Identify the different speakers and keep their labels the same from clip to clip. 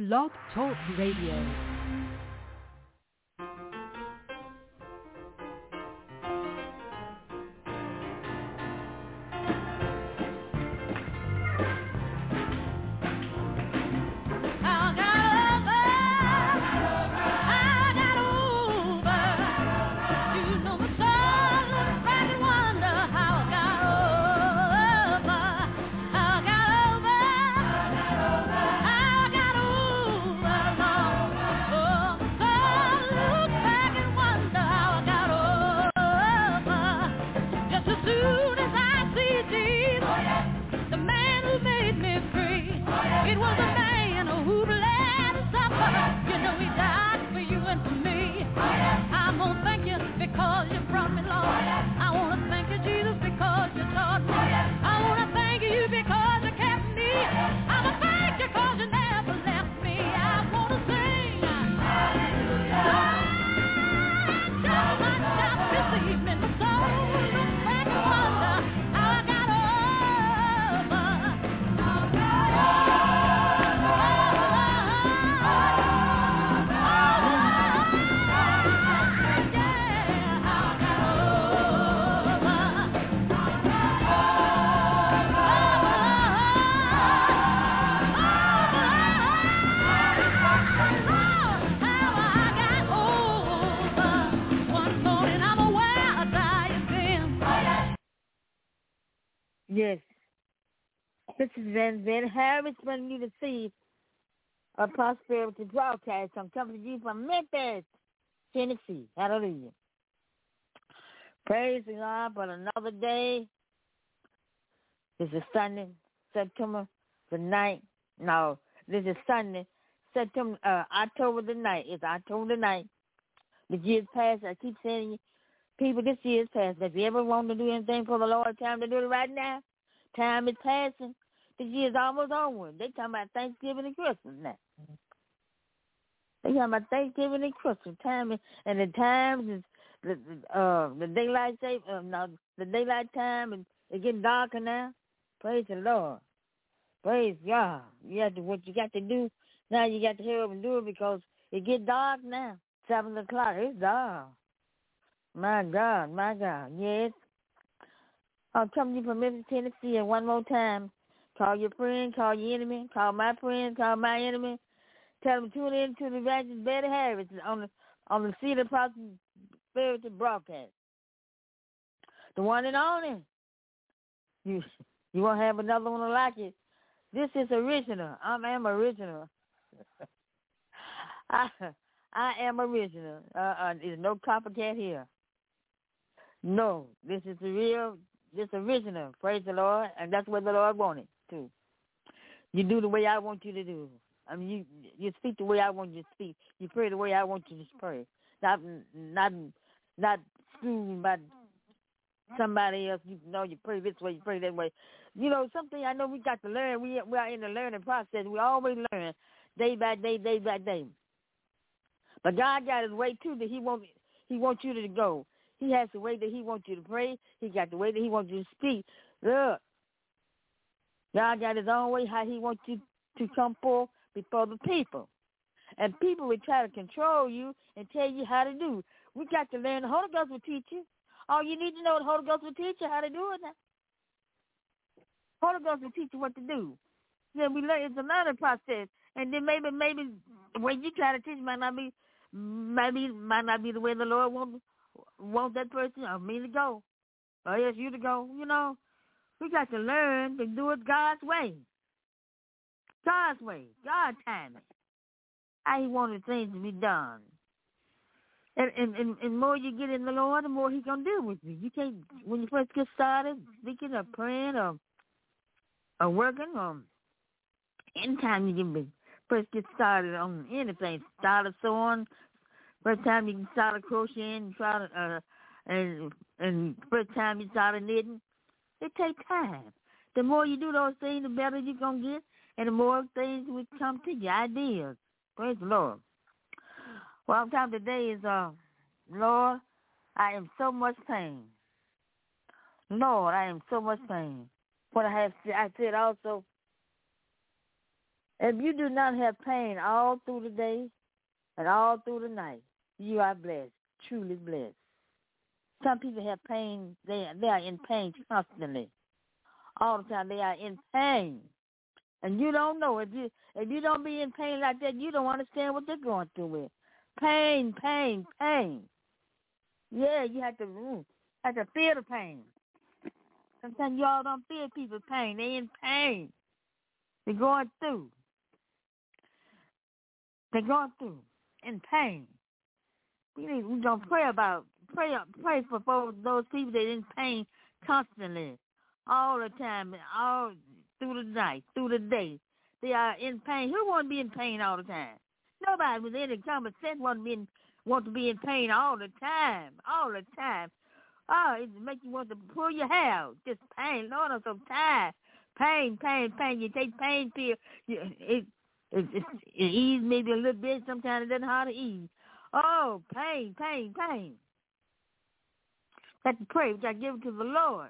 Speaker 1: Blog Talk Radio.
Speaker 2: Yes. This is Van Harris bringing you the seed of prosperity broadcast. I'm coming to you from Memphis, Tennessee. Hallelujah. Praise God for another day. This is Sunday, September the 9th. No, this is Sunday, October the 9th. It's October the 9th. The year's past. I keep saying, people, this year's past. If you ever want to do anything for the Lord, time to do it right now. Time is passing. This year's almost over. They talking about Thanksgiving and Christmas now. They talking about Thanksgiving and Christmas time, and the times is the daylight the daylight time, and it's getting darker now. Praise the Lord. Praise God. What you got to do now. You got to hurry up and do it because it get dark now. 7 o'clock. It's dark. My God, my God. Yes. I'm coming to you from Memphis, Tennessee, and one more time. Call your friend, call your enemy, call my friend, call my enemy. Tell them to tune in to the Evangelist Betty Harris on the Seed of Prosperity broadcast. The one and only. You won't have another one like it. This is original. I am original. I am original. There's no copycat here. No, this is the real. This original, praise the Lord, and that's what the Lord wanted too. You do the way I want you to do. I mean, you speak the way I want you to speak. You pray the way I want you to pray. Not screwed by somebody else. You pray this way, you pray that way. Something I know we got to learn. We are in the learning process. We always learn day by day, day by day. But God got His way too that He wants you to go. He has the way that He wants you to pray. He got the way that He wants you to speak. Look, God got His own way how He wants you to come forth before the people. And people will try to control you and tell you how to do. We got to learn. The Holy Ghost will teach you. All you need to know, the Holy Ghost will teach you how to do it now. Holy Ghost will teach you what to do. Then we learn. It's a learning process. And then maybe the way you try to teach might not be the way the Lord wants that person or me to go, or yes, you to go. We got to learn to do it God's way. God's way, God's timing. How He wanted things to be done. And more you get in the Lord, the more He gonna do with you. You can't, when you first get started speaking or praying or working or anytime you first get started on anything, started sewing. First time you can start crocheting, and first time you start knitting, it takes time. The more you do those things, the better you're going to get, and the more things will come to you, ideas. Praise the Lord. Well, our time today is, Lord, I am so much pain. Lord, I am so much pain. What I said also, If you do not have pain all through the day and all through the night, you are blessed, truly blessed. Some people have pain. They are in pain constantly. All the time they are in pain. And you don't know. If you don't be in pain like that, you don't understand what they're going through with. Pain, pain, pain. Yeah, you have to feel the pain. Sometimes y'all don't feel people's pain. They're in pain. They're going through. They're going through in pain. We're going to pray for those people that are in pain constantly, all the time, all through the night, through the day. They are in pain. Who want to be in pain all the time? Nobody with any common sense want to be in pain all the time, Oh, it makes you want to pull your hair out. Just pain. Lord, I'm so tired. Pain, pain, pain. You take pain pill. It eases maybe a little bit. Sometimes it doesn't hard to ease. Oh, pain, pain, pain. Got to pray. We got to give it to the Lord.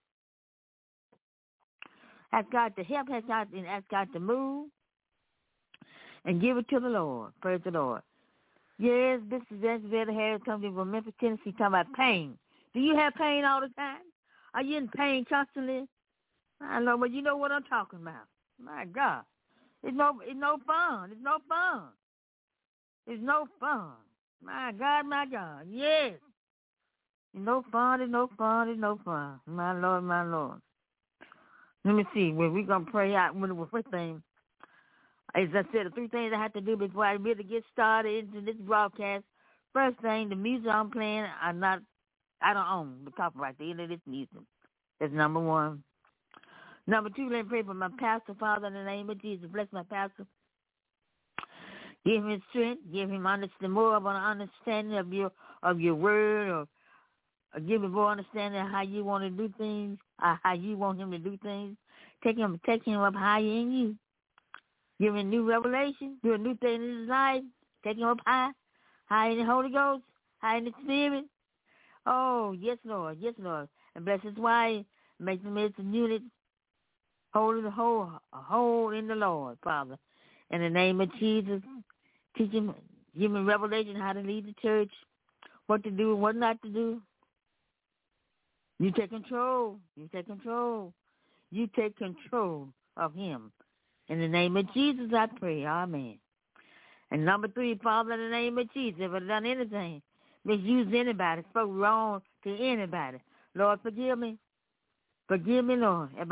Speaker 2: Ask God to help. Ask God to move. And give it to the Lord. Praise the Lord. Yes, this is Jessica Harris coming from Memphis, Tennessee, talking about pain. Do you have pain all the time? Are you in pain constantly? I know, but you know what I'm talking about. My God. It's no fun. It's no fun. It's no fun. My God, my God. Yes. It's no fun. It's no fun. It's no fun. My Lord, my Lord. Let me see. Well, we're going to pray out with the first thing. As I said, the three things I have to do before I really get started into this broadcast. First thing, the music I'm playing, I don't own the copyright to any of this music. That's number one. Number two, let me pray for my pastor, Father, in the name of Jesus. Bless my pastor. Give him strength. Give him more of an understanding of your word, or give him more understanding of how you want to do things, how you want him to do things. Take him up higher in you. Give him new revelation. Do a new thing in his life. Take him up high in the Holy Ghost, high in the Spirit. Oh, yes, Lord. Yes, Lord. And bless his wife. Make them as a unit. Hold in the Lord, Father. In the name of Jesus, teach him, give him revelation how to lead the church, what to do and what not to do. You take control. You take control. You take control of him. In the name of Jesus, I pray. Amen. And number three, Father, in the name of Jesus, if I've done anything, misused anybody, spoke wrong to anybody, Lord, forgive me. Forgive me, Lord. If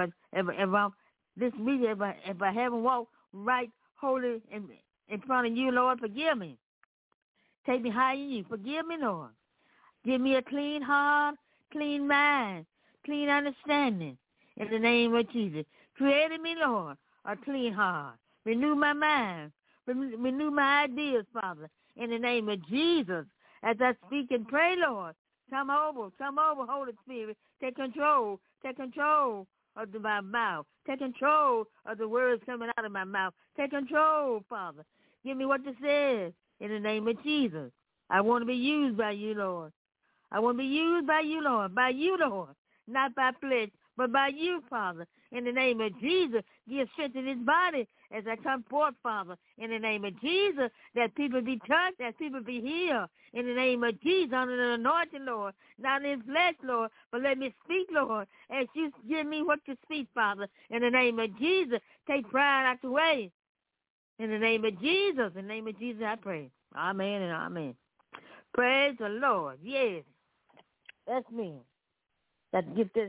Speaker 2: I haven't walked right, holy in front of you, Lord, forgive me. Take me higher in you. Forgive me, Lord. Give me a clean heart, clean mind, clean understanding. In the name of Jesus. Create in me, Lord, a clean heart. Renew my mind. Renew my ideas, Father. In the name of Jesus. As I speak and pray, Lord, come over, Holy Spirit. Take control of my mouth. Take control of the words coming out of my mouth. Take control, Father. Give me what to say in the name of Jesus. I want to be used by you, Lord. I want to be used by you, Lord. By you, Lord. Not by flesh, but by you, Father. In the name of Jesus, give strength in his body as I come forth, Father. In the name of Jesus, that people be touched, that people be healed. In the name of Jesus, under the anointing, Lord. Not in flesh, Lord, but let me speak, Lord, as you give me what to speak, Father. In the name of Jesus, take pride out the way. In the name of Jesus, I pray. Amen and amen. Praise the Lord. Yes, that's me. Have to get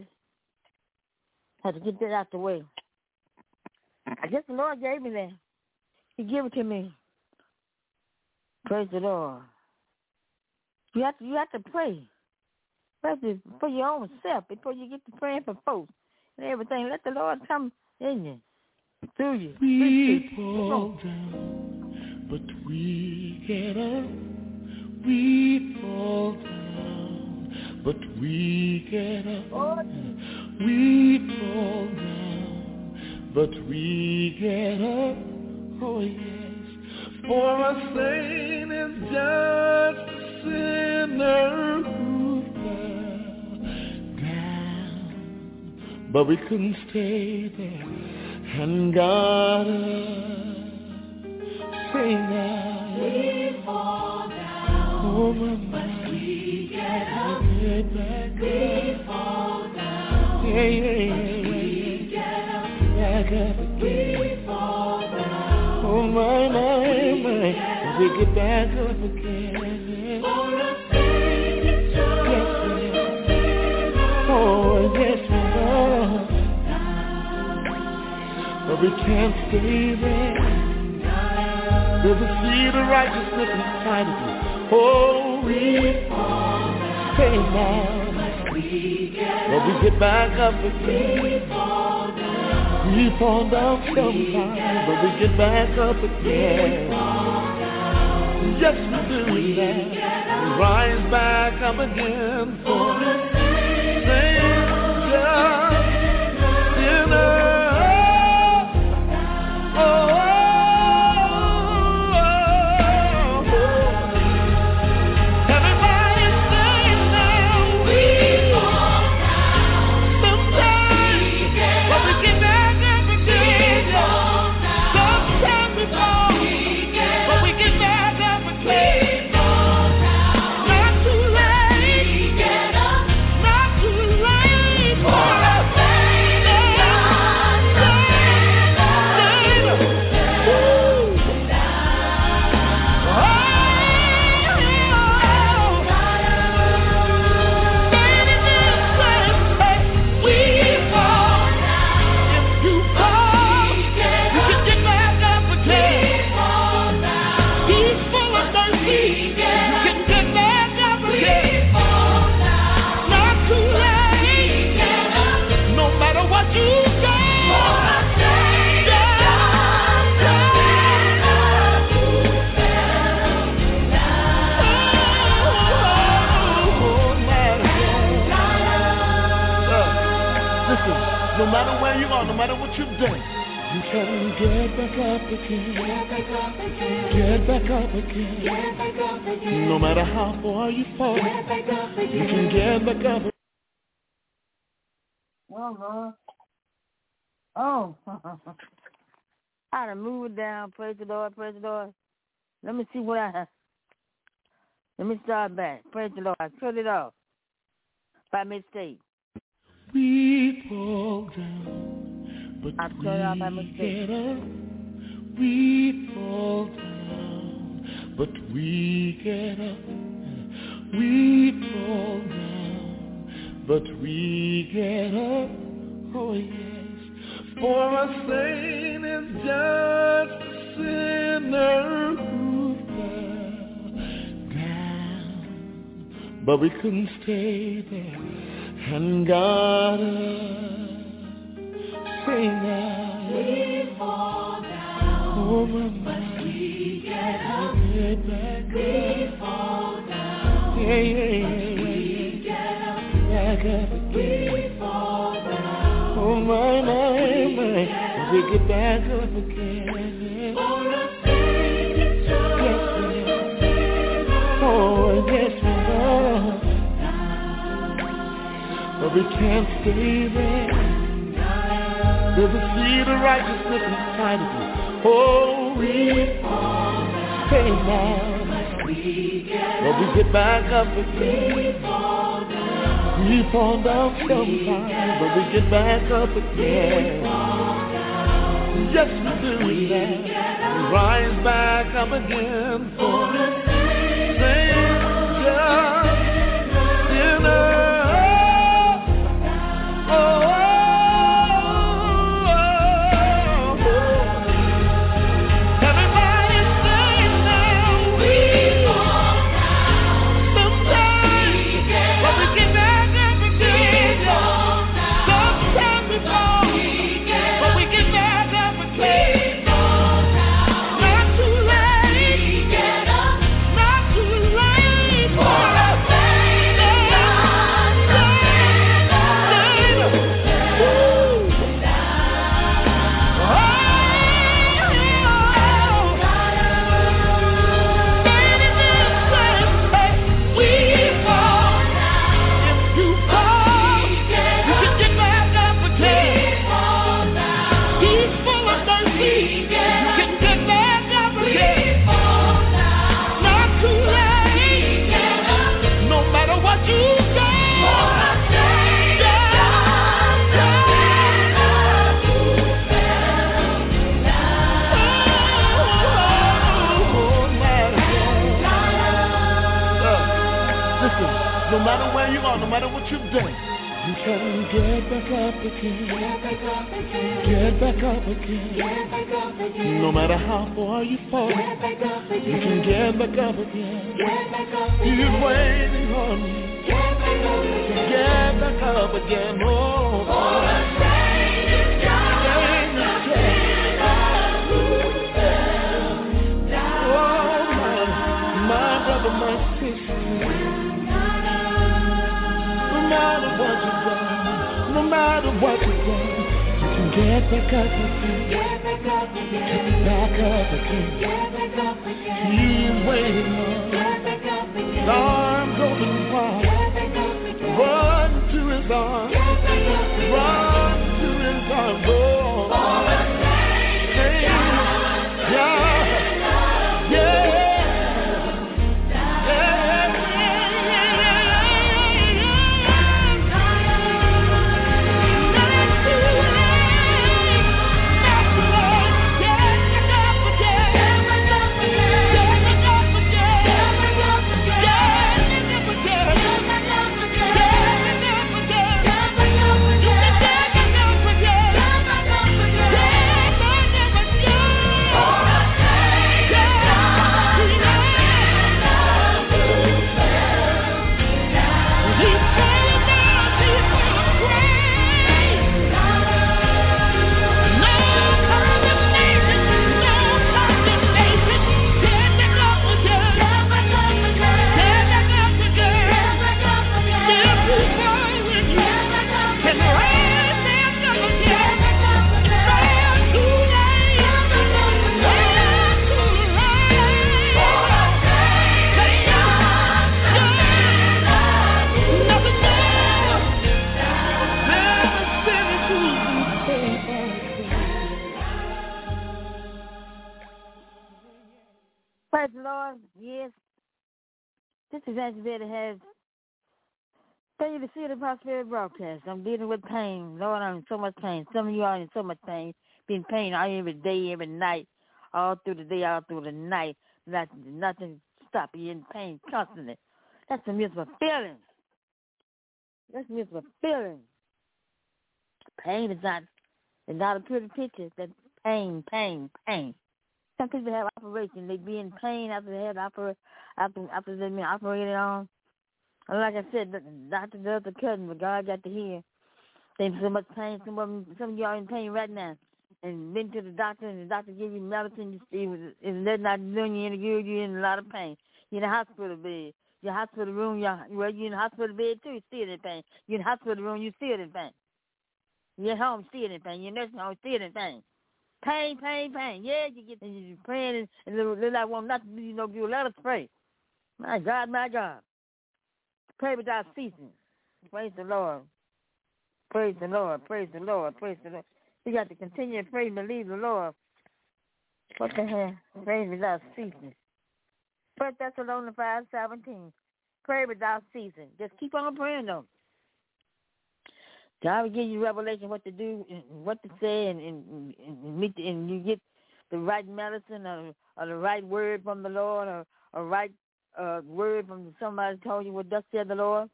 Speaker 2: that out the way. I guess the Lord gave me that. He gave it to me. Praise the Lord. You have to pray. Pray for your own self before you get to praying for folks and everything. Let the Lord come in you, through you.
Speaker 3: We fall down, but we get up. We fall down, but we get up. We fall down, but we get up. Oh yes, for a saint is just a sinner who fell down, but we couldn't stay there, and God Say now. We fall down. Oh, my mind. But we get up. Get back up. We fall down. Yeah, yeah, yeah. But we get up. Back up again. We fall down. Oh, my, my, my. We get back up again. For a Savior, yes, oh, yes, we are. But we can't stay there. There's a seed of righteousness inside of you. Oh, we stay down. But we get back up again. We fall down sometimes, but we get back up again. Yes, we do that. We rise back up again for the Savior, sinner. No matter where you are, no matter what you've done, you can get back up again. Get back up again. Get back up again. No matter how far you fall, get back up again. You can get back up again.
Speaker 2: Oh, Lord. Oh. I done move it down. Praise the Lord. Praise the Lord. Let me see what I have. Let me start back. Praise the Lord. I cut it off by mistake.
Speaker 3: We fall down, but we get up. We fall down, but we get up. We fall down, but we get up. Oh yes, for a saint is just a sinner who fell down, but we couldn't stay there. And God, say now, we fall down, oh my, but we get up, get back we fall down, yeah, yeah, yeah, we get up, back up again, we fall down, oh my, we get back up again, for a Savior, yes, oh, yes, we are. But we can't stay there. There's a seed of righteousness inside of you. Oh, we stay down. But we get back up again. We fall down sometimes, but we get back up again. Yes, we do that. We rise back up again for the Savior, sinner. Get up. what you've done, you can get back up again. Get back up again. No matter how far you fall, you can get back up again. He's waiting on you. Get back up again. Oh, my brother, my sister. No matter what you've done, no matter what you've done, you can get back up again. Get back up again. He's waiting on you. His arms open wide. Run to his arms. Run to his arms. Oh,
Speaker 2: Praise the Lord. Yes. This is Angela to have tell you to see the Prosperity Broadcast. I'm dealing with pain. Lord, I'm in so much pain. Some of you are in so much pain. Being pain all every day, every night, all through the day, all through the night. Nothing stop you in pain constantly. That's a miserable feeling. That's a miserable feeling. Pain is not a pretty picture. That pain. Some people have operation. They be in pain after they had after they've been operated on. And like I said, the doctor does the cutting, but God got to hear. There's so much pain. Some of you are in pain right now. And been to the doctor, and the doctor give you medicine. It's not doing you any good. You're in a lot of pain. You're in a hospital bed. Your hospital room, you're in the hospital bed too. You're still in pain. You're in the hospital room. You're still in pain. You're at home, still in pain. You're in nursing home, still in pain. Pain. Yeah, you're praying, and they're like, well, nothing to do, good. Let us pray. My God. Pray without ceasing. Praise the Lord. Praise the Lord. We got to continue to pray and believe the Lord. What the hell? Pray without ceasing. 1 Thessalonians 5:17. Pray without ceasing. Just keep on praying, though. God will give you revelation what to do, and what to say, and you get the right medicine or the right word from the Lord, or a right word from somebody told you what thus said the Lord.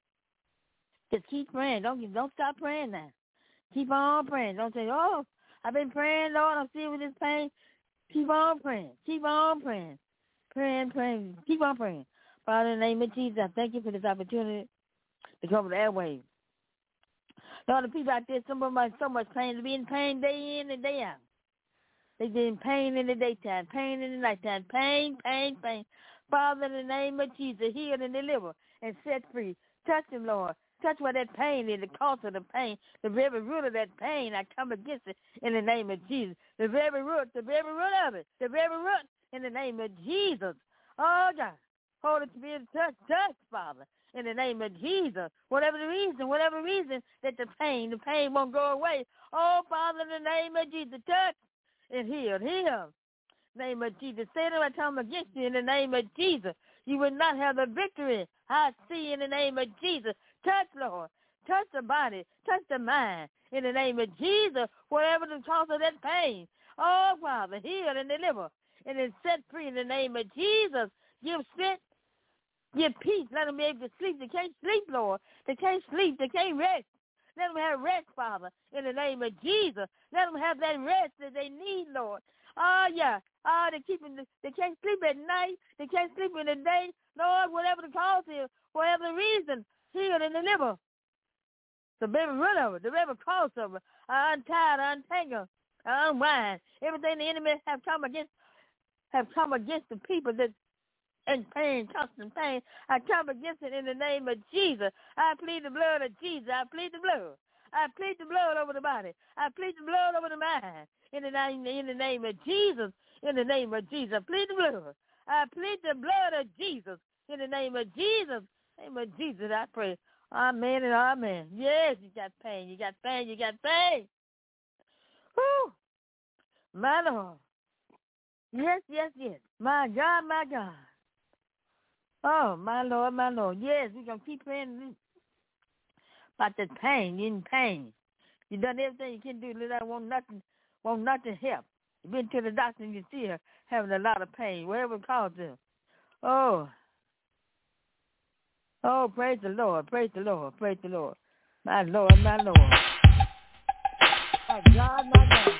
Speaker 2: Just keep praying. Don't stop praying now. Keep on praying. Don't say, oh, I've been praying, Lord, I'm still with this pain. Keep on praying. Praying. Keep on praying. Father, in the name of Jesus, I thank you for this opportunity to cover the airwaves. Lord, the people out there, some of them are in so much pain. They be in pain day in and day out. They be in pain in the daytime, pain in the nighttime, pain. Father, in the name of Jesus, heal and deliver and set free. Touch them, Lord. Touch where that pain is, the cause of the pain, the very root of that pain. I come against it in the name of Jesus. The very root of it, in the name of Jesus. Oh, God, Holy Spirit, touch, Father, in the name of Jesus. Whatever the reason that the pain won't go away. Oh, Father, in the name of Jesus, touch and heal. Name of Jesus. Satan, I come against you in the name of Jesus. You will not have the victory. I see in the name of Jesus. Touch, Lord. Touch the body. Touch the mind. In the name of Jesus, whatever the cause of that pain. Oh, Father, heal and deliver. And then set free in the name of Jesus. Give strength Give peace. Let them be able to sleep. They can't sleep, Lord. They can't sleep. They can't rest. Let them have rest, Father, in the name of Jesus. Let them have that rest that they need, Lord. Oh, yeah. Oh, they can't sleep at night. They can't sleep in the day. Lord, whatever the cause is, whatever the reason, heal and deliver. So, baby, run over it. The river cross over. Untie, untangle, unwind. Everything the enemy have come against the people that in pain, constant pain. I come against it in the name of Jesus. I plead the blood of Jesus. I plead the blood. I plead the blood over the body. I plead the blood over the mind. In the name of Jesus. In the name of Jesus. I plead the blood. I plead the blood of Jesus. In the name of Jesus. In the name of Jesus, I pray. Amen and amen. Yes, you got pain. You got pain. You got pain. Whew. My Lord. Yes, yes, yes. My God, my God. Oh, my Lord, my Lord. Yes, we're going to keep praying about that pain. You're in pain. You've done everything you can do. That won't nothing help. You've been to the doctor and you see her having a lot of pain, whatever it caused them. Oh, praise the Lord, praise the Lord, praise the Lord. My Lord, my Lord. My God, my God.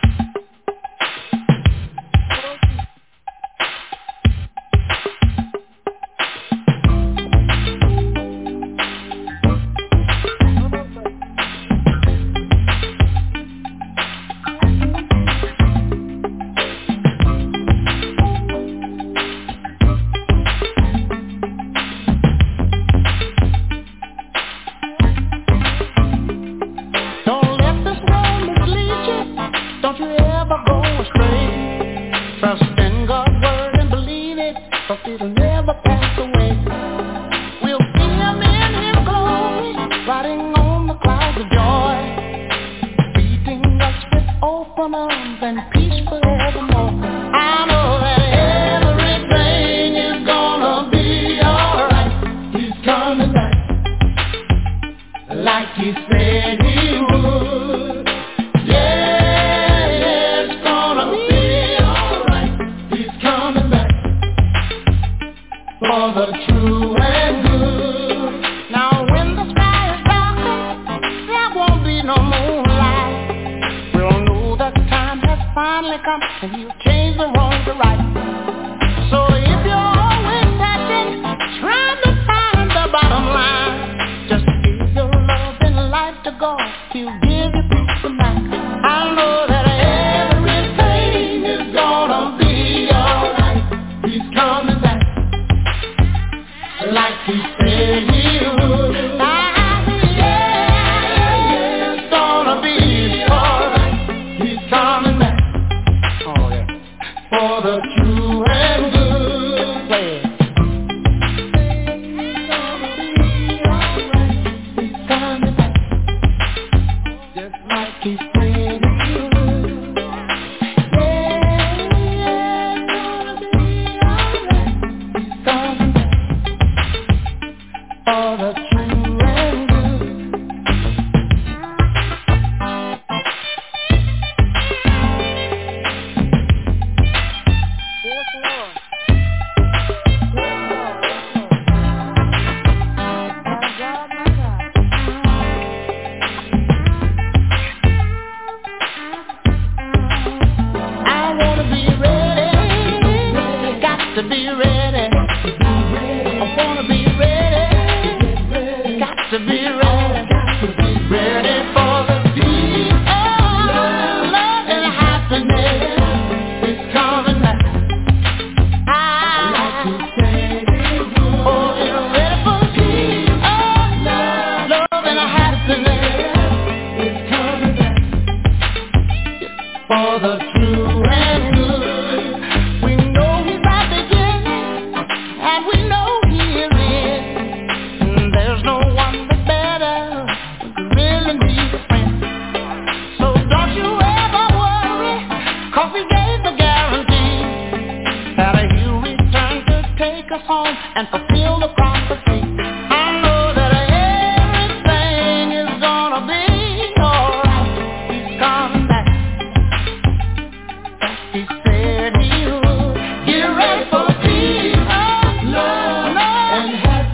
Speaker 3: Get ready for peace, love, and happiness.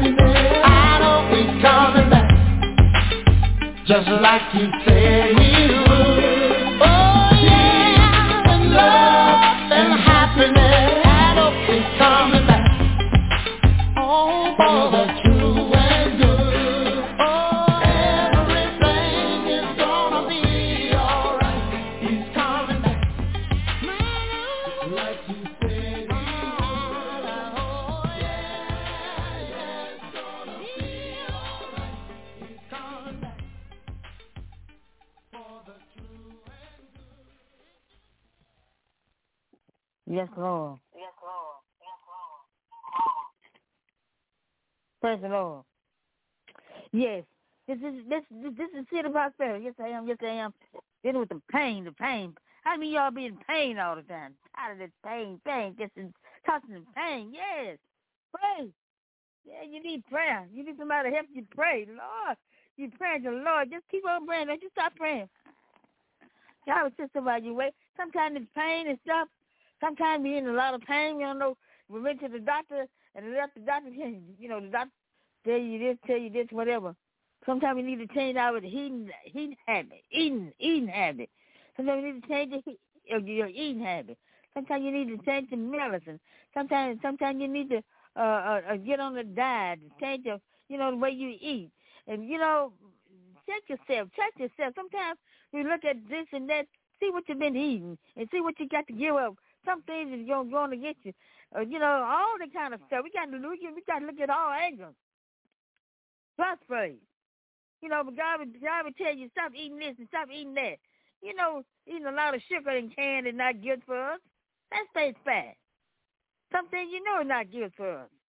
Speaker 3: like you said he would. Oh yeah, and love and happiness, I hope he's coming back. Oh, for the true and good. Oh, everything is gonna be alright. He's coming back. Like you said he would. Oh yeah, it's gonna be alright. He's coming back. For the true and good.
Speaker 2: Yes, Lord. Praise the Lord. Yes. This is City Prosperity. Yes, I am. Yes, I am. Dealing with the pain. How many of y'all be in pain all the time? Tired of this pain, just constant pain. Yes. Pray. Yeah, you need prayer. You need somebody to help you pray. Lord, you praying to the Lord. Just keep on praying. Don't you stop praying. God will sit somebody your way. Sometimes it's pain and stuff. Sometimes you're in a lot of pain. You don't know. We went to the doctor, and the doctor, the doctor tell you this, whatever. Sometimes you need to change our eating habit. Sometimes you need to change your eating habit. Sometimes you need to change the medicine. Sometimes you need to get on the diet, change the way you eat. And, check yourself. Sometimes we look at this and that, see what you've been eating, and see what you got to give up. Some things is going to get you. All the kind of stuff. We got to look at all angles. Plus praise. But God would tell you, stop eating this and stop eating that. Eating a lot of sugar and candy is not good for us. That stays fat. Some things is not good for us.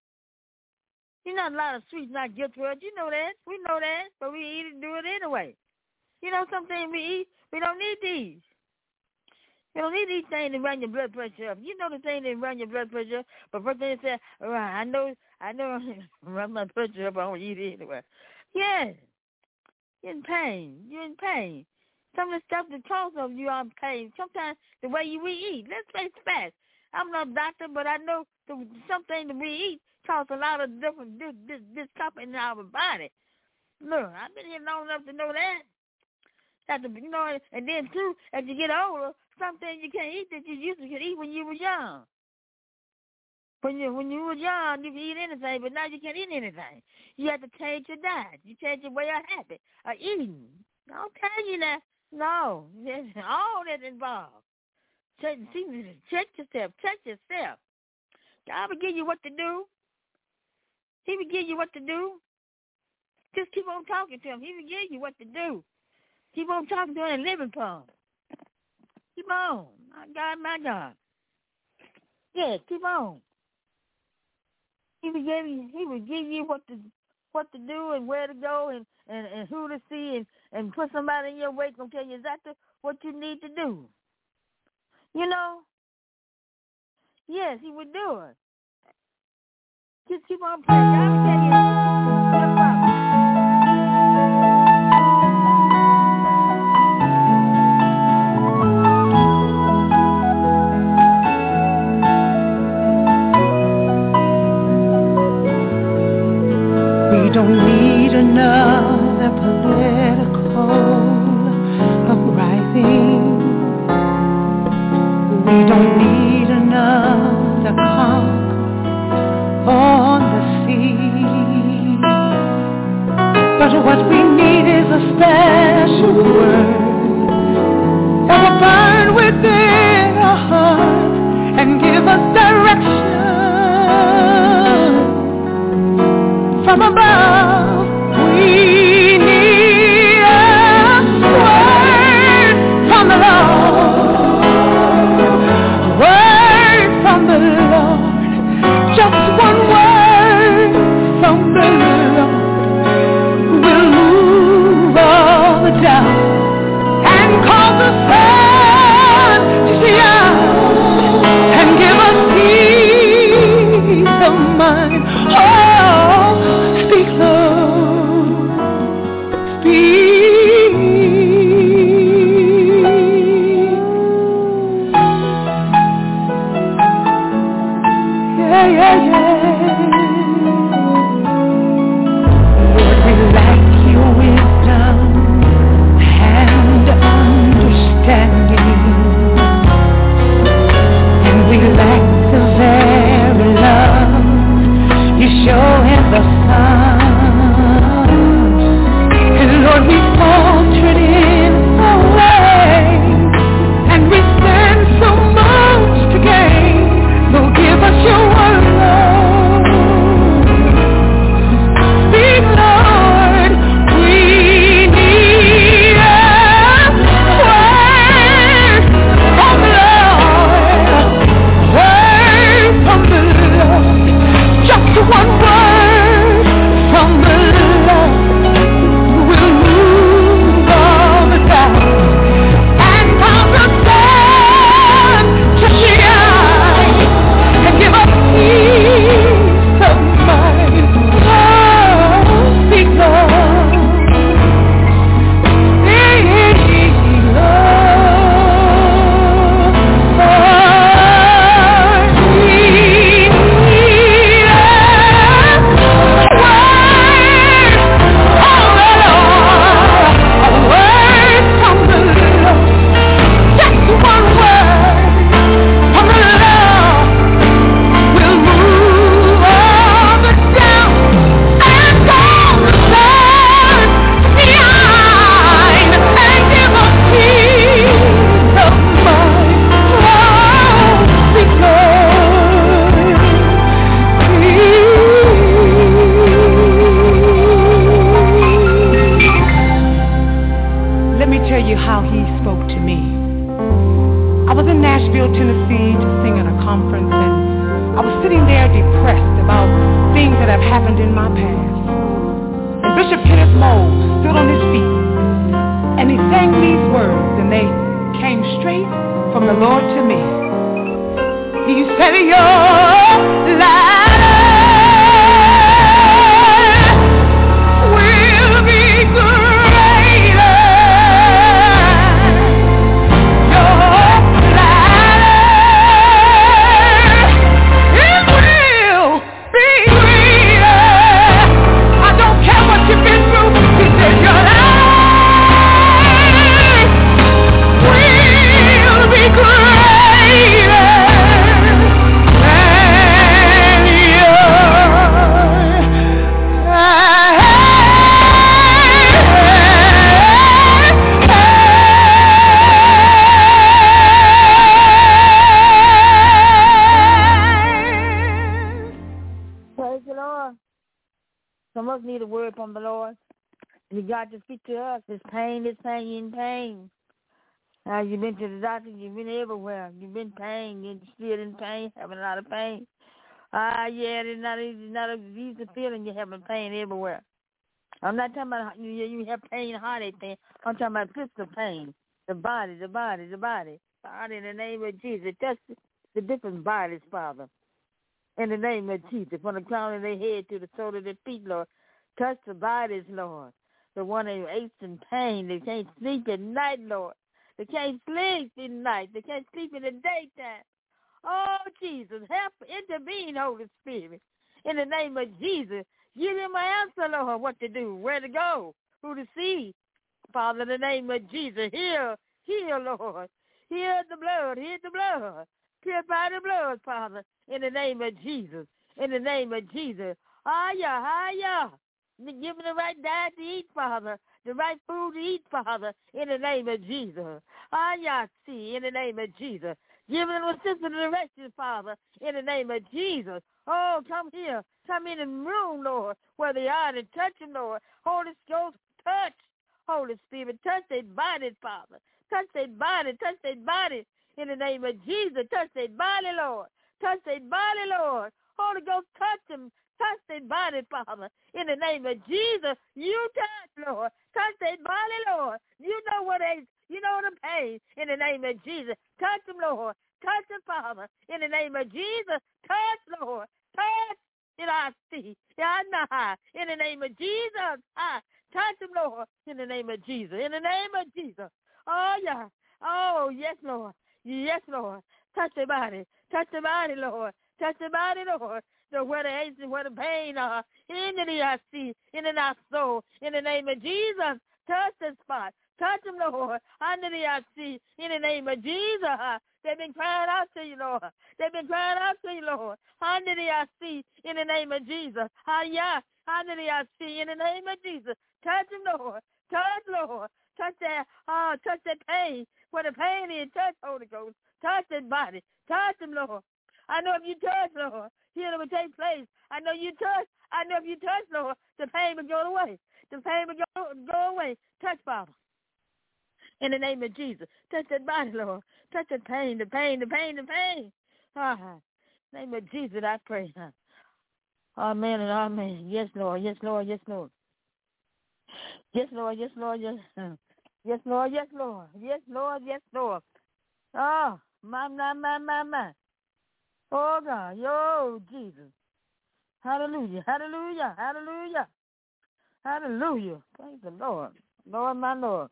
Speaker 2: A lot of sweets not good for us. You know that. We know that. But we eat it, do it anyway. Some things we eat, we don't need these. You don't need these things to run your blood pressure up. You know the thing that run your blood pressure up. But first thing they say, I know run my pressure up, I don't eat it anyway. Yeah. You're in pain. Some of the stuff that causes of you are in pain. Sometimes the way we eat. Let's face facts. I'm not a doctor, but I know something that we eat causes a lot of different discomfort in our body. Look, I've been here long enough to know that. And then too, as you get older, some things you can't eat that you used to eat when you were young. When you were young, you could eat anything, but now you can't eat anything. You have to change your diet. You change your way of habit of eating. I'll tell you that. No, there's all that involved. Check yourself. God will give you what to do. He will give you what to do. Just keep on talking to him. He will give you what to do. Keep on talking to him and living for him. Keep on. My God. Yeah, keep on. He will give you what to do and where to go and who to see and put somebody in your way to tell you exactly what you need to do. Yes, he would do it. Just keep on praying. God will tell you no problem.
Speaker 3: We don't need another political uprising. We don't need another conquer on the sea. But what we need is a special word that will burn within our hearts and give us direction from above. We need a word from the Lord, a word from the Lord, just one word from the Lord will move all the doubt and cause the sun to shine and give us peace of mind. Oh, speak, Lord, speak. Yeah. Lord, we lack your wisdom
Speaker 4: sitting there depressed about things that have happened in my past. And Bishop Kenneth Moore stood on his feet and he sang these words, and they came straight from the Lord to me. He said, your life will be greater. Your life, it will be greater. I don't care what you've been through. He said, your life will be greater than
Speaker 2: Praise the Lord. Some of us need a word from the Lord. You got to speak to us. It's pain, you're in pain. You've been to the doctor, you've been everywhere. You've been pain, you're still in pain, having a lot of pain. Yeah, it's not an easy feeling, you're having pain everywhere. I'm not talking about you have pain, heartache pain. I'm talking about physical pain. The body. God, in the name of Jesus, touch the different bodies, Father. In the name of Jesus, from the crown of their head to the sole of their feet, Lord. Touch the bodies, Lord. The one that aches in pain, they can't sleep at night, Lord. They can't sleep at night. They can't sleep in the daytime. Oh, Jesus, help intervene, Holy Spirit. In the name of Jesus, give them an answer, Lord, what to do, where to go, who to see. Father, in the name of Jesus, heal, Lord. Heal the blood. Purify the blood, Father, in the name of Jesus. In the name of Jesus. Higher. Give them the right diet to eat, Father. The right food to eat, Father, in the name of Jesus. See, in the name of Jesus. Give them assistance and direction, Father, in the name of Jesus. Oh, come here. Come in the room, Lord, where they are, and touch them, Lord. Holy Ghost, touch. Holy Spirit, touch their body, Father. Touch their body. In the name of Jesus, touch their body, Lord. Touch their body, Lord. Holy Ghost, touch them. Touch their body, Father. In the name of Jesus, you touch, Lord. Touch their body, Lord. You know what aches. You know the pain. In the name of Jesus, touch them, Lord. Touch them, Father. In the name of Jesus, touch, Lord. Touch. In our see. In the name of Jesus, touch them, Lord. In the name of Jesus. In the name of Jesus. Oh, yeah. Oh, yes, Lord. Yes, Lord. Touch their body. Touch their body, Lord. Touch their body, Lord. So where the aches and where the pain are, in the I-C, in the our soul, in the name of Jesus, touch the spot. Touch them, Lord, under the I-C, in the name of Jesus. They've been crying out to you, Lord. They've been crying out to you, Lord, under the I-C, in the name of Jesus. Under the I-C, in the name of Jesus. Touch them, Lord. Touch, Lord. Touch that pain. Where the pain is, touch, Holy Ghost. Touch that body. Touch them, Lord. I know if you touch, Lord, healing will take place. I know if you touch, Lord, the pain will go away. The pain will go away. Touch, Father. In the name of Jesus. Touch that body, Lord. Touch the pain. In the name of Jesus, I pray. Amen and amen. Yes, Lord. Yes, Lord. Yes, Lord. Yes, Lord. Yes, Lord. Yes, yes, Lord. Yes, Lord. Yes, Lord. Yes, Lord. Oh, my. Oh, God. Yo, Jesus. Hallelujah. Hallelujah. Hallelujah. Hallelujah. Praise the Lord. Lord, my Lord.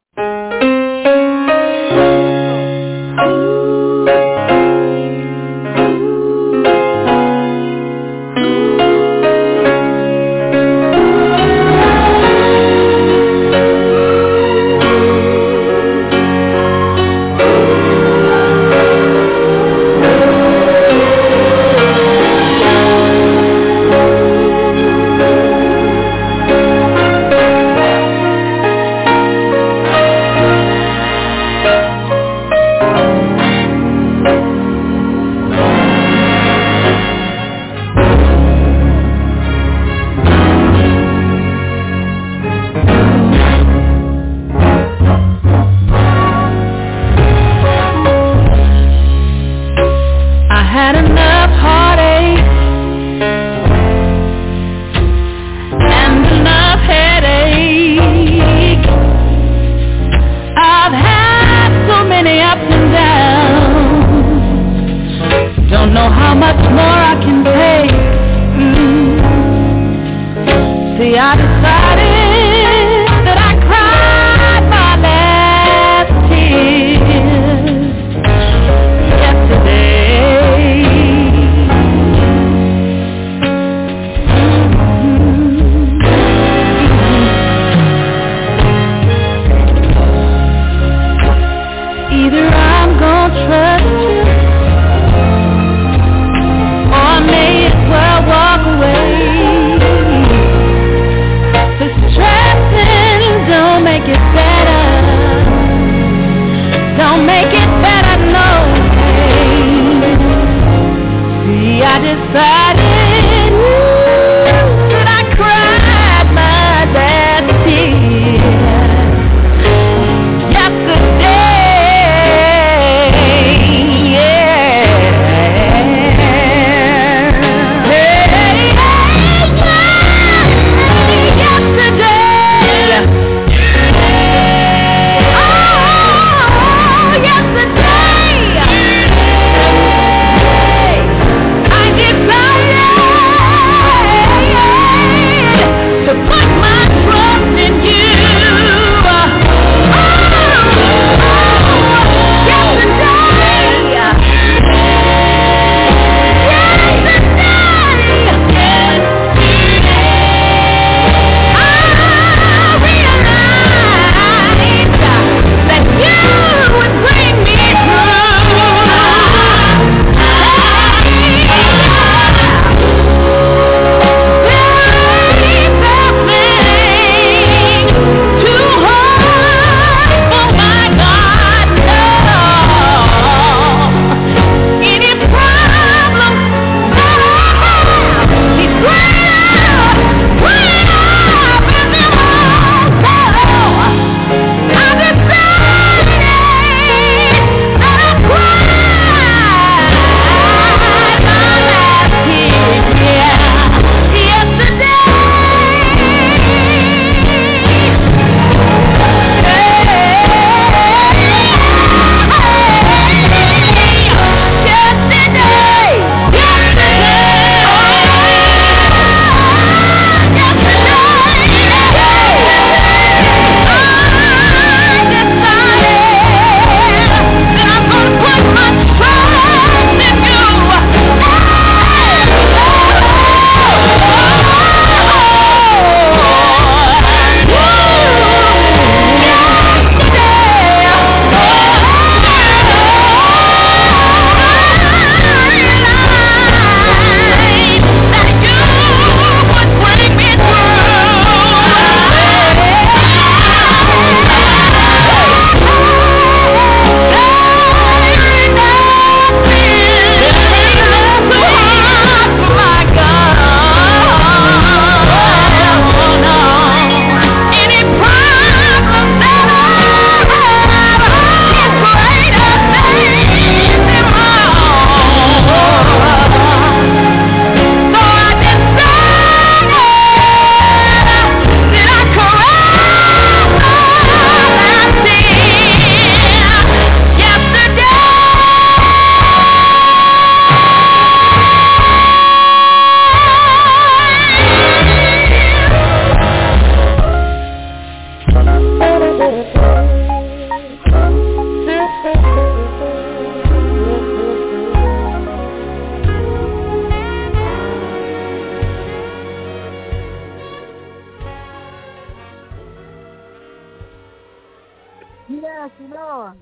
Speaker 2: Yes, Lord.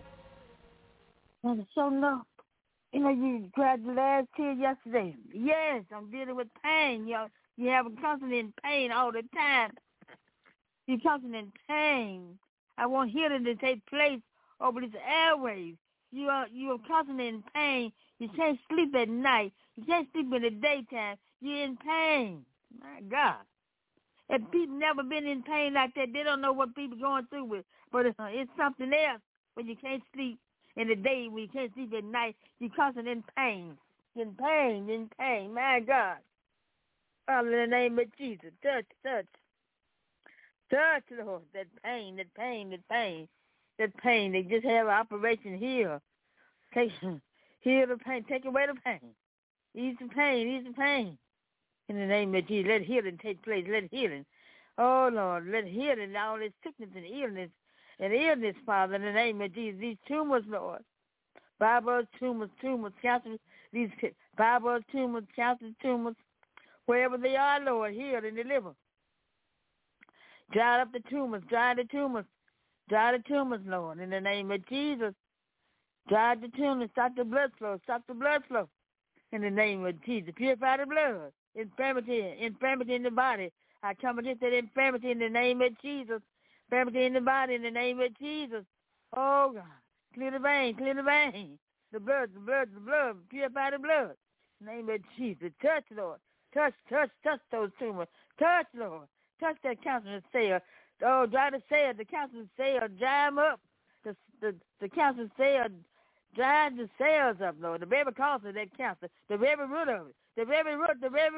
Speaker 2: And so no. You know, you cried the last tear yesterday. Yes, I'm dealing with pain. You have a constant pain all the time. You're constant in pain. I want healing to take place over these airways. You are constantly in pain. You can't sleep at night. You can't sleep in the daytime. You're in pain. My God. If people never been in pain like that, they don't know what people going through with. But it's something else when you can't sleep in the day, when you can't sleep at night. You're constantly in pain. In pain. My God. Father, in the name of Jesus, touch. Touch, Lord, that pain. They just have an operation here. Heal the pain. Take away the pain. Ease the pain. In the name of Jesus, let healing take place. Let healing. Oh, Lord, let healing, all this sickness and illness, Father, in the name of Jesus. These tumors, Lord. Fibroid tumors, cancer, these fibroid tumors, cancer tumors, wherever they are, Lord, heal and deliver. Dry up the tumors, Lord, in the name of Jesus. Dry the tumors, stop the blood flow, in the name of Jesus. Purify the blood, infirmity in the body. I come against that infirmity in the name of Jesus. Infirmity in the body in the name of Jesus. Oh, God, clear the vein. The blood, purify the blood. Name of Jesus. Touch, Lord. Touch those tumors. Touch, Lord. Touch that cancer cell. Oh, dry the cell, the cancer cell, dry them up. The cancer cell, dry the cells up, Lord. The very cause of that cancer, the very root of it, the very root.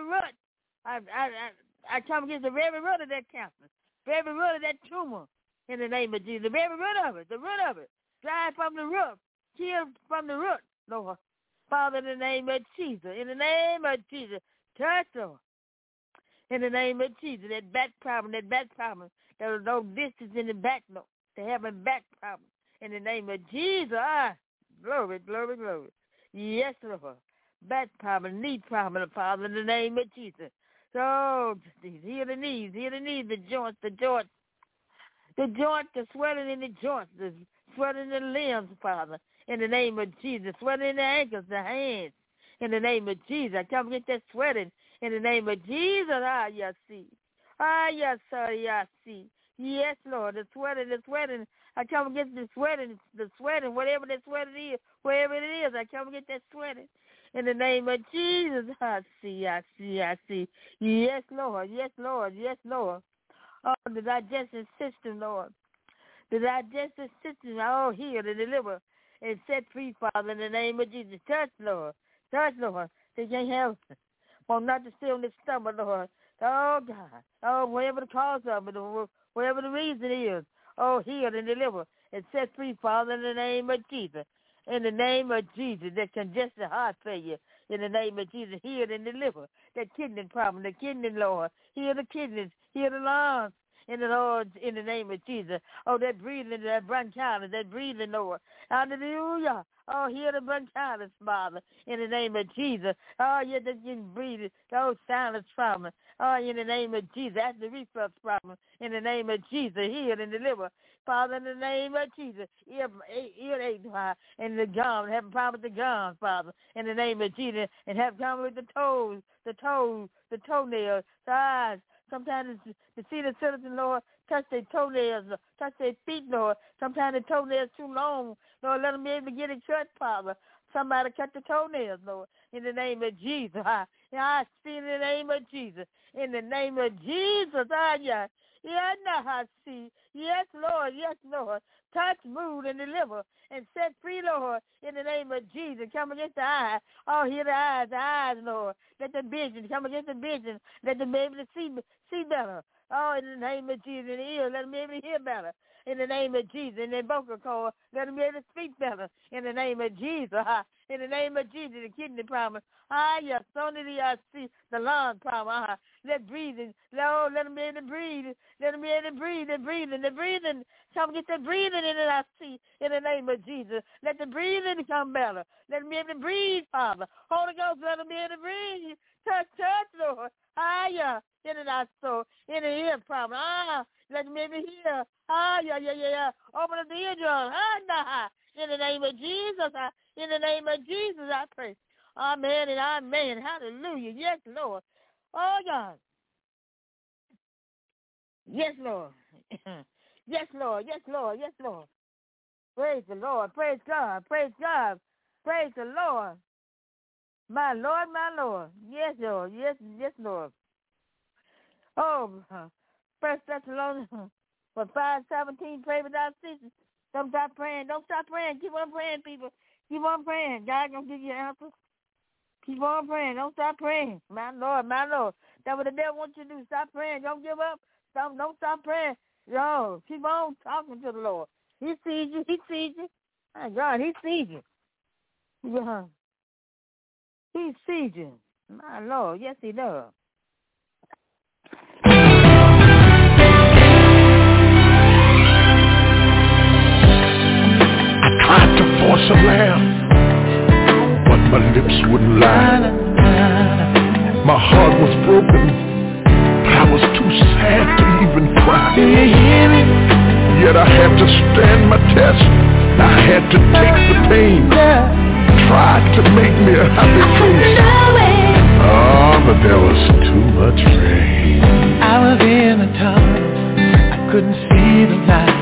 Speaker 2: I come against the very root of that cancer, very root of that tumor, in the name of Jesus. The very root of it, dry from the root, kill from the root, Lord. Father, in the name of Jesus, touch, Lord. In the name of Jesus, that back problem, there was no distance in the back, no. They have a back problem. In the name of Jesus, glory. Yes, Lord. Back problem, knee problem, Father, in the name of Jesus. So, heal the knees, the joints, the swelling in the joints, the swelling in the limbs, Father, in the name of Jesus. Swelling in the ankles, the hands, in the name of Jesus. I come get that sweating. In the name of Jesus, yes, see. Yes, Lord, the sweating. I come against the sweating, whatever that sweating is, wherever it is, I come against that sweating. In the name of Jesus, I see. Yes, Lord. Oh, the digestive system, Lord. The digestive system, all healed and delivered and set free, Father, in the name of Jesus. Touch, Lord. They can't help it. Want not to stay on the stomach, Lord. Oh, God. Oh, whatever the cause of it, whatever the reason is. Oh, heal and deliver and set free, Father, in the name of Jesus. In the name of Jesus, that congested heart failure. In the name of Jesus, heal and deliver that kidney problem, the kidney, Lord. Heal the kidneys, heal the lungs. In the Lord, in the name of Jesus. Oh, that breathing, that bronchitis, Lord. Hallelujah. Oh, heal the bronchitis, Father, in the name of Jesus. Oh, yeah, that you breathe, those sinus problem. Oh, in the name of Jesus. That's the reflux problem. In the name of Jesus, heal and deliver. Father, in the name of Jesus. Earache, and the gums, have a problem with the gums, Father, in the name of Jesus. And have a problem with the toes, the toenails, the eyes. Sometimes the senior citizen, Lord, touch their toenails, touch their feet, Lord. Sometimes the toenails too long, Lord, let them be able to get it cut, Father. Somebody cut the toenails, Lord, in the name of Jesus. I see in the name of Jesus. In the name of Jesus, I see. Yes, Lord. Touch, move, and deliver, and set free, Lord, in the name of Jesus. Come against the eye. Oh, hear the eyes, Lord. Let the vision, come against the vision. Let them be able to see better. Oh, in the name of Jesus. In the ear, let them be able to hear better. In the name of Jesus. In their vocal cord, let them be able to speak better. In the name of Jesus. In the name of Jesus, the kidney problem. Yes, only I see the lung problem. Let breathing. Lord, let them be able to breathe. Let them be able to breathe. The breathing. Come get the breathing in it, I see, in the name of Jesus. Let the breathing become better. Let them be able to breathe, Father. Holy Ghost, let them be able to breathe. Touch, Lord. In it, I saw. In the ear problem. Let them be able to hear. Open up the eardrum. In the name of Jesus. In the name of Jesus, I pray. Amen and amen. Hallelujah. Yes, Lord. Oh, God. Yes, Lord. Yes, Lord. Praise the Lord. Praise God. Praise the Lord. My Lord. Yes, Lord. Yes, Lord. Oh, 1 Thessalonians 5:17, pray without ceasing. Don't stop praying. Keep on praying, people. Keep on praying. God gonna give you an answer. Keep on praying. Don't stop praying. My Lord. That's what the devil wants you to do. Stop praying. Don't give up. Don't stop praying. Yo, keep on talking to the Lord. He sees you. My God, he sees you. Yeah. He sees you. My Lord, yes, he does.
Speaker 3: I tried to force a laugh, but my lips wouldn't lie. My heart was broken. I was too sad to even cry. Do you hear me? Yet I had to stand my test. I had to take the pain. Tried to make me a happy face. But there was too much rain.
Speaker 5: I was in a tunnel. I couldn't see the light.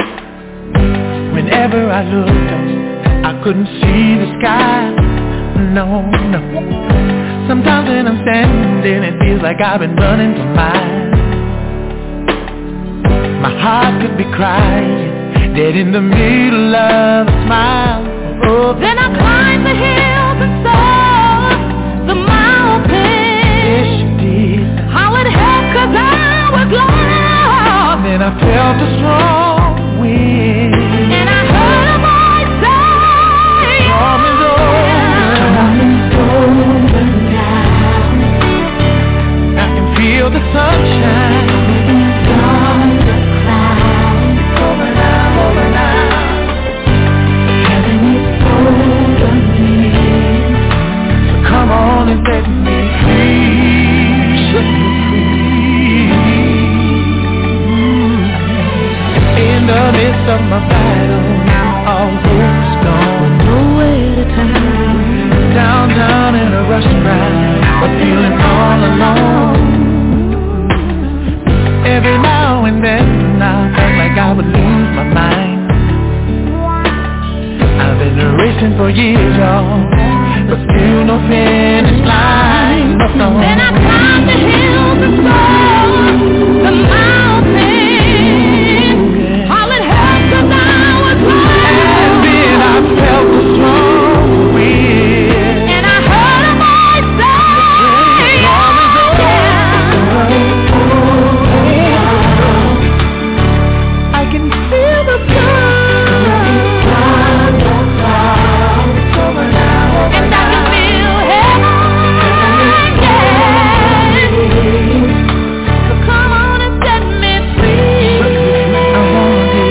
Speaker 5: Whenever I looked up, I couldn't see the sky. on. Sometimes when I'm standing, it feels like I've been running for miles. My heart could be crying, dead in the middle of a smile. Oh,
Speaker 3: then I climbed the hills and saw the mountains.
Speaker 5: Yes, you did.
Speaker 3: How it helped 'cause I was lost.
Speaker 5: Then I felt a strong wind,
Speaker 3: and I heard a voice say,
Speaker 5: storm is over now. I can feel the sunshine. Over now. Heaven is over me. So come on and set me free. Set me free. In the midst of my battle, all hope's gone. Nowhere to turn. Down in a rush ride, but feeling all alone. Every now and then I felt like I would lose my mind. I've been racing for years, y'all, but still no finish line.
Speaker 3: Then I climbed the hills and saw the mountains. All it helped 'cause I was lost.
Speaker 5: And then I felt the strong wind,
Speaker 3: and I heard a voice say,
Speaker 5: storm is over. I can feel the sun. Over now.
Speaker 3: and I can feel heaven. So come on and set me free.
Speaker 5: I wanna be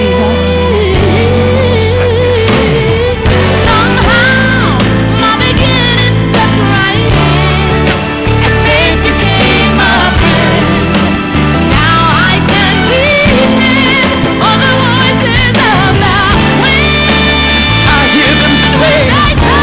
Speaker 3: Somehow my beginning stepped right in, and faith became my friend. Now I can hear all the voices of the wind.
Speaker 5: I hear them say, I hear them say,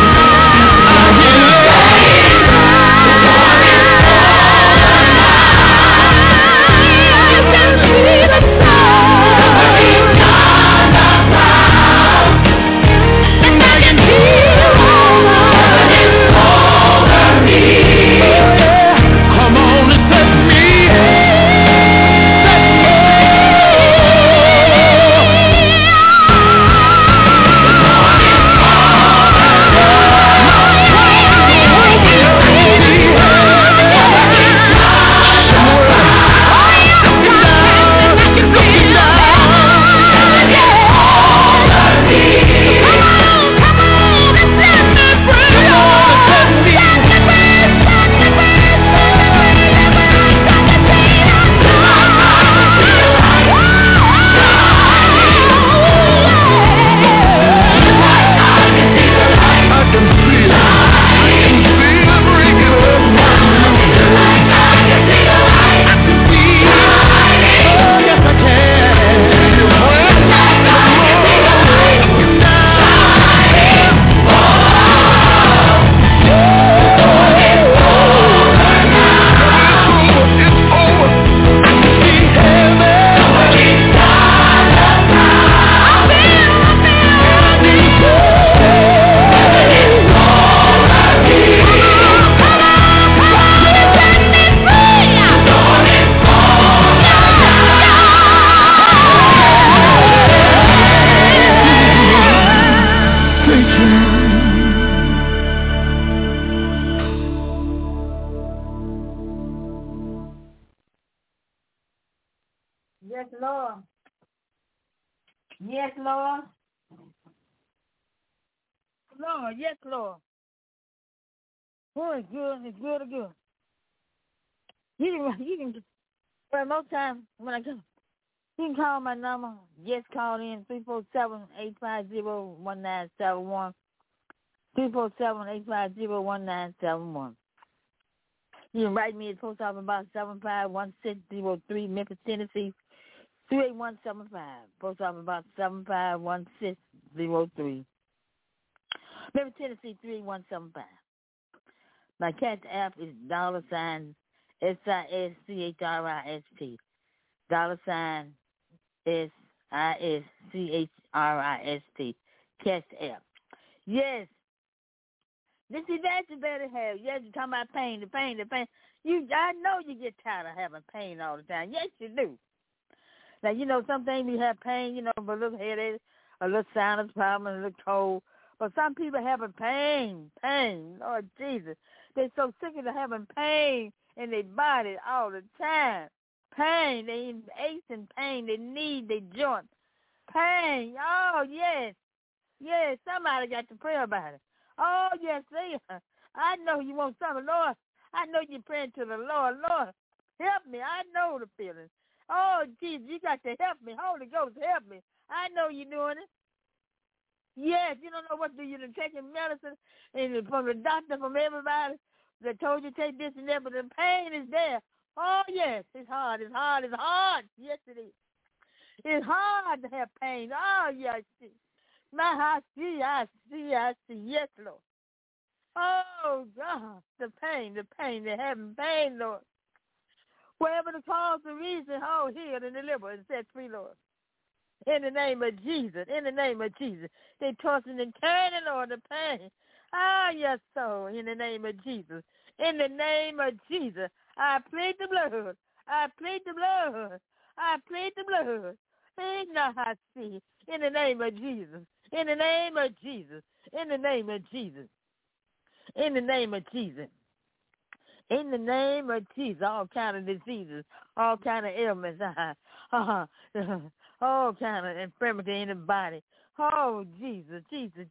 Speaker 5: come on and set me,
Speaker 2: Yes, Lord. Yes, Lord. Lord, yes, Lord. Oh, it's good. It's good. It's good. You can, well, most times when I come, you can call my number. Just call in 347-850-1971. 347-850-1971. You can write me at Post Office Box 751603, Memphis, Tennessee, 38175. Post Office Box 751603. Memphis, Tennessee, 38175. My cat app is $SISCHRIST. $SISCHRIST. Cash app. Yes. This is that you better have. Yes, you're talking about pain, the pain. I know you get tired of having pain all the time. Yes, you do. Now, some things you have pain, a little headache, a little sinus problem, a little cold. But some people having pain, Lord Jesus. They're so sick of having pain in their body all the time. Pain, they aches and pain, they need their joint. Pain, oh, yes. Yes, somebody got to pray about it. Oh, yes, I know you want something, Lord. I know you're praying to the Lord. Lord, help me. I know the feeling. Oh, Jesus, you got to help me. Holy Ghost, help me. I know you're doing it. Yes, you don't know what to do. You're taking medicine and from the doctor, from everybody that told you to take this and that, but the pain is there. Oh, yes, it's hard. It's hard. It's hard. Yes, it is. It's hard to have pain. Oh, yes. I see. Yes, Lord. Oh, God, the pain, they're having pain, Lord. Wherever the cause, the reason, oh, healed and delivered and set free, Lord. In the name of Jesus, They're tossing and turning, Lord, the pain. Ah, yes, so, in the name of Jesus. In the name of Jesus, I plead the blood. I plead the blood. I plead the blood. In the name of Jesus. In the name of Jesus. In the name of Jesus. In the name of Jesus. In the name of Jesus, all kind of diseases, all kind of ailments, all kind of infirmity in the body. Oh, Jesus.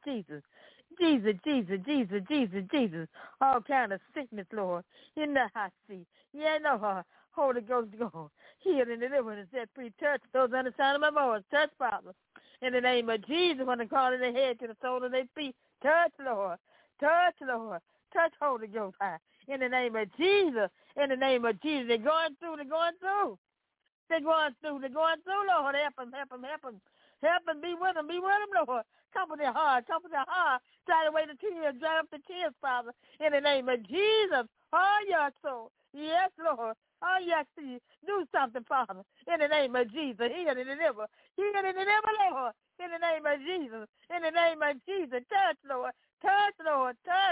Speaker 2: All kind of sickness, Lord. In the hot seat. Yeah, no, Holy Ghost, go. Heal and deliver and set free. Touch those on the sound of my voice. Touch, Father. In the name of Jesus, when they call in their head to the sole of their feet. Touch, Lord. Touch, Lord. Touch, Holy Ghost. In the name of Jesus. In the name of Jesus. They're going through. They're going through, Lord. Help them. Help them. Be with them, Lord. Comfort their heart. Dry away the tears. Dry up the tears, Father. In the name of Jesus. Oh, yes, soul. Yes, Lord. Oh, yes, do something, Father. In the name of Jesus. Heal and deliver. Lord. In the name of Jesus. In the name of Jesus. Touch, Lord. Touch.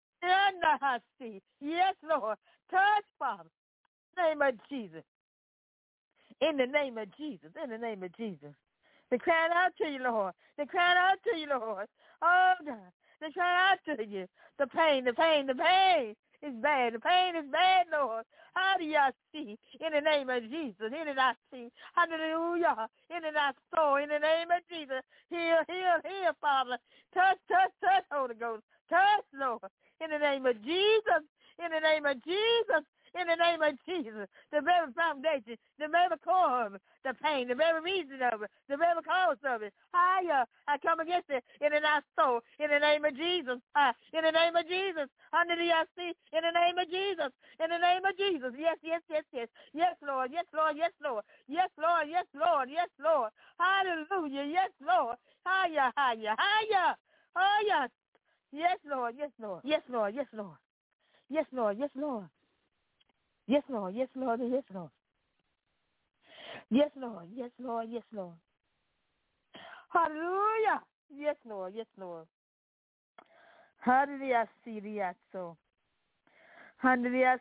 Speaker 2: Yes, Lord. Touch, Father. In the name of Jesus. In the name of Jesus. In the name of Jesus. They crying out to you, Lord. Oh, God. They crying out to you. The pain is bad. The pain is bad, Lord. How do y'all see? In the name of Jesus. In the I see. Hallelujah. In the I soul. In the name of Jesus. Heal, Father. Touch, Holy Ghost. Touch, Lord. In the name of Jesus. In the name of Jesus. In the name of Jesus, the very foundation, the very core of it, the pain, the very reason of it, the very cause of it. I come against it in the soul, in the name of Jesus. In the name of Jesus. Under the I-C, in the name of Jesus. In the name of Jesus. Yes. Yes, Lord. Hallelujah. Yes, Lord. Higher. Yes, Lord. Yes, Lord. Yes, Lord. Yes, Lord. Yes, Lord. Yes, Lord. Yes, Lord. Yes, Lord. Yes, Lord. Yes, Lord. Yes, Lord. Yes, Lord. Hallelujah. Yes, Lord. Yes, Lord. Hallelujah. Hallelujah. Hallelujah.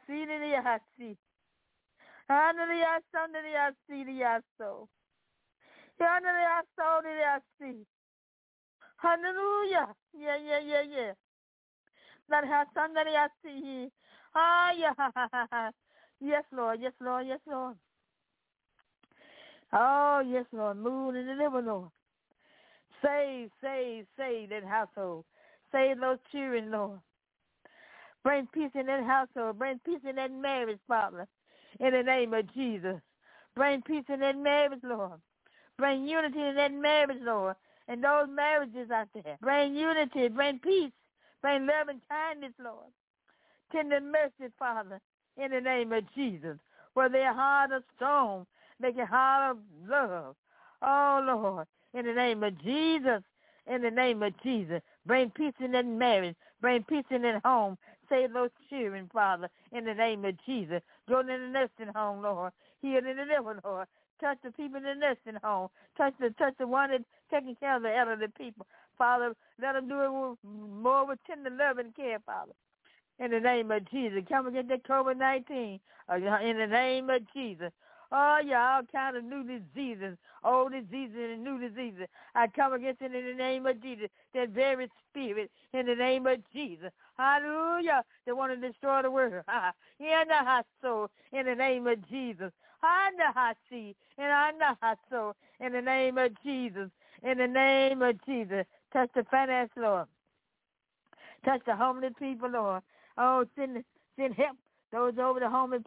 Speaker 2: Hallelujah. Yeah. That has somebody I see. Yeah. Yes, Lord. Oh, yes, Lord. Move and deliver, Lord. Save that household. Save those children, Lord. Bring peace in that household. Bring peace in that marriage, Father. In the name of Jesus. Bring peace in that marriage, Lord. Bring unity in that marriage, Lord. And those marriages out there. Bring unity. Bring peace. Bring love and kindness, Lord. Tender mercy, Father. In the name of Jesus. Where their heart of stone, make it heart of love. Oh, Lord. In the name of Jesus. In the name of Jesus. Bring peace in that marriage. Bring peace in that home. Save those children, Father. In the name of Jesus. Go to the nursing home, Lord. Heal and deliver, Lord. Touch the people in the nursing home. Touch the one that's taking care of the elderly people. Father, let them do it more with tender love and care, Father. In the name of Jesus, come against the COVID-19. In the name of Jesus. Oh, yeah, all kind of new diseases, old diseases and new diseases. I come against it in the name of Jesus, that very spirit, in the name of Jesus. Hallelujah. They want to destroy the world. In the hot soul, in the name of Jesus. In the hot sea, and in the hot soul, in the name of Jesus. In the name of Jesus. Touch the finance, Lord. Touch the homeless people, Lord. Oh, send help. Those over the homeless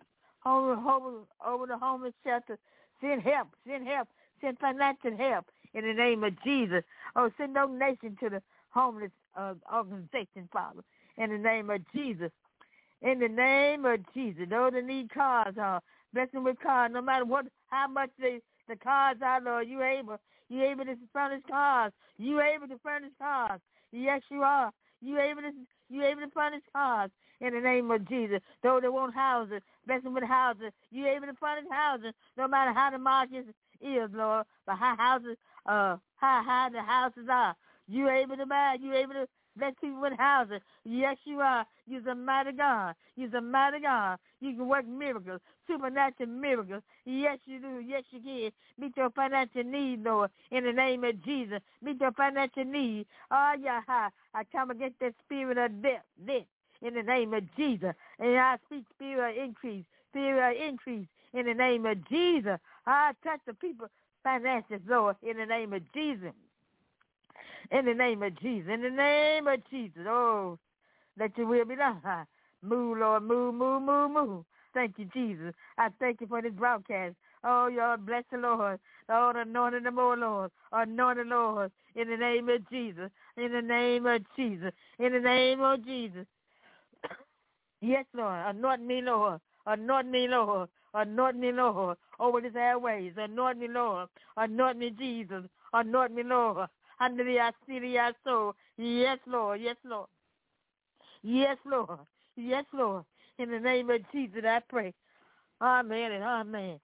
Speaker 2: shelter. Send help. Send financial help in the name of Jesus. Oh, send donation to the homeless organization, Father, in the name of Jesus. In the name of Jesus. Those that need cars, bless them with cars, no matter how much the cars are, Lord, you able to furnish cars. You able to furnish cars. Yes, you are. You able to furnish cars in the name of Jesus. Those that want houses, bless them with houses. You able to furnish houses, no matter how the market is, Lord. But how the houses are. You able to buy. You able to bless people with houses. Yes, you are. You're a mighty God. You're a mighty God. You can work miracles, supernatural miracles. Yes, you do. Yes, you can. Meet your financial need, Lord, in the name of Jesus. Meet your financial need. Oh, yeah. I come against that spirit of death in the name of Jesus. And I speak spirit of increase in the name of Jesus. I touch the people finances, Lord, in the name of Jesus. In the name of Jesus. In the name of Jesus. Oh, let your will be done. Move, Lord. Move. Thank you, Jesus. I thank you for this broadcast. Oh, Lord, bless the Lord. Lord, anointing them more, Lord. Anoint the Lord. In the name of Jesus. In the name of Jesus. In the name of Jesus. Yes, Lord. Anoint me, Lord. Anoint me, Lord. Anoint me, Lord. Over this airways. Anoint me, Lord. Anoint me, Jesus. Anoint me, Lord. Under the city, our soul. Yes, Lord. Yes, Lord. Yes, Lord. Yes, Lord. In the name of Jesus, I pray. Amen and amen.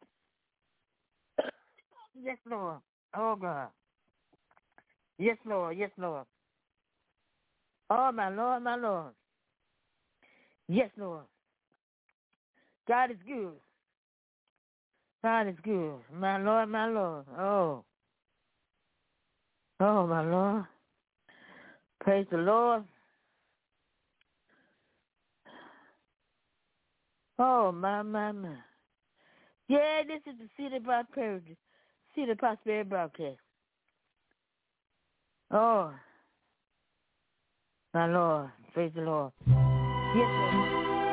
Speaker 2: Yes, Lord. Oh, God. Yes, Lord. Yes, Lord. Oh, my Lord, my Lord. Yes, Lord. God is good. God is good. My Lord, my Lord. Oh. Oh, my Lord. Praise the Lord. Oh, my. Yeah, this is the City of Prosperity. City of Prosperity broadcast. Oh, my Lord. Praise the Lord. Yes, Lord.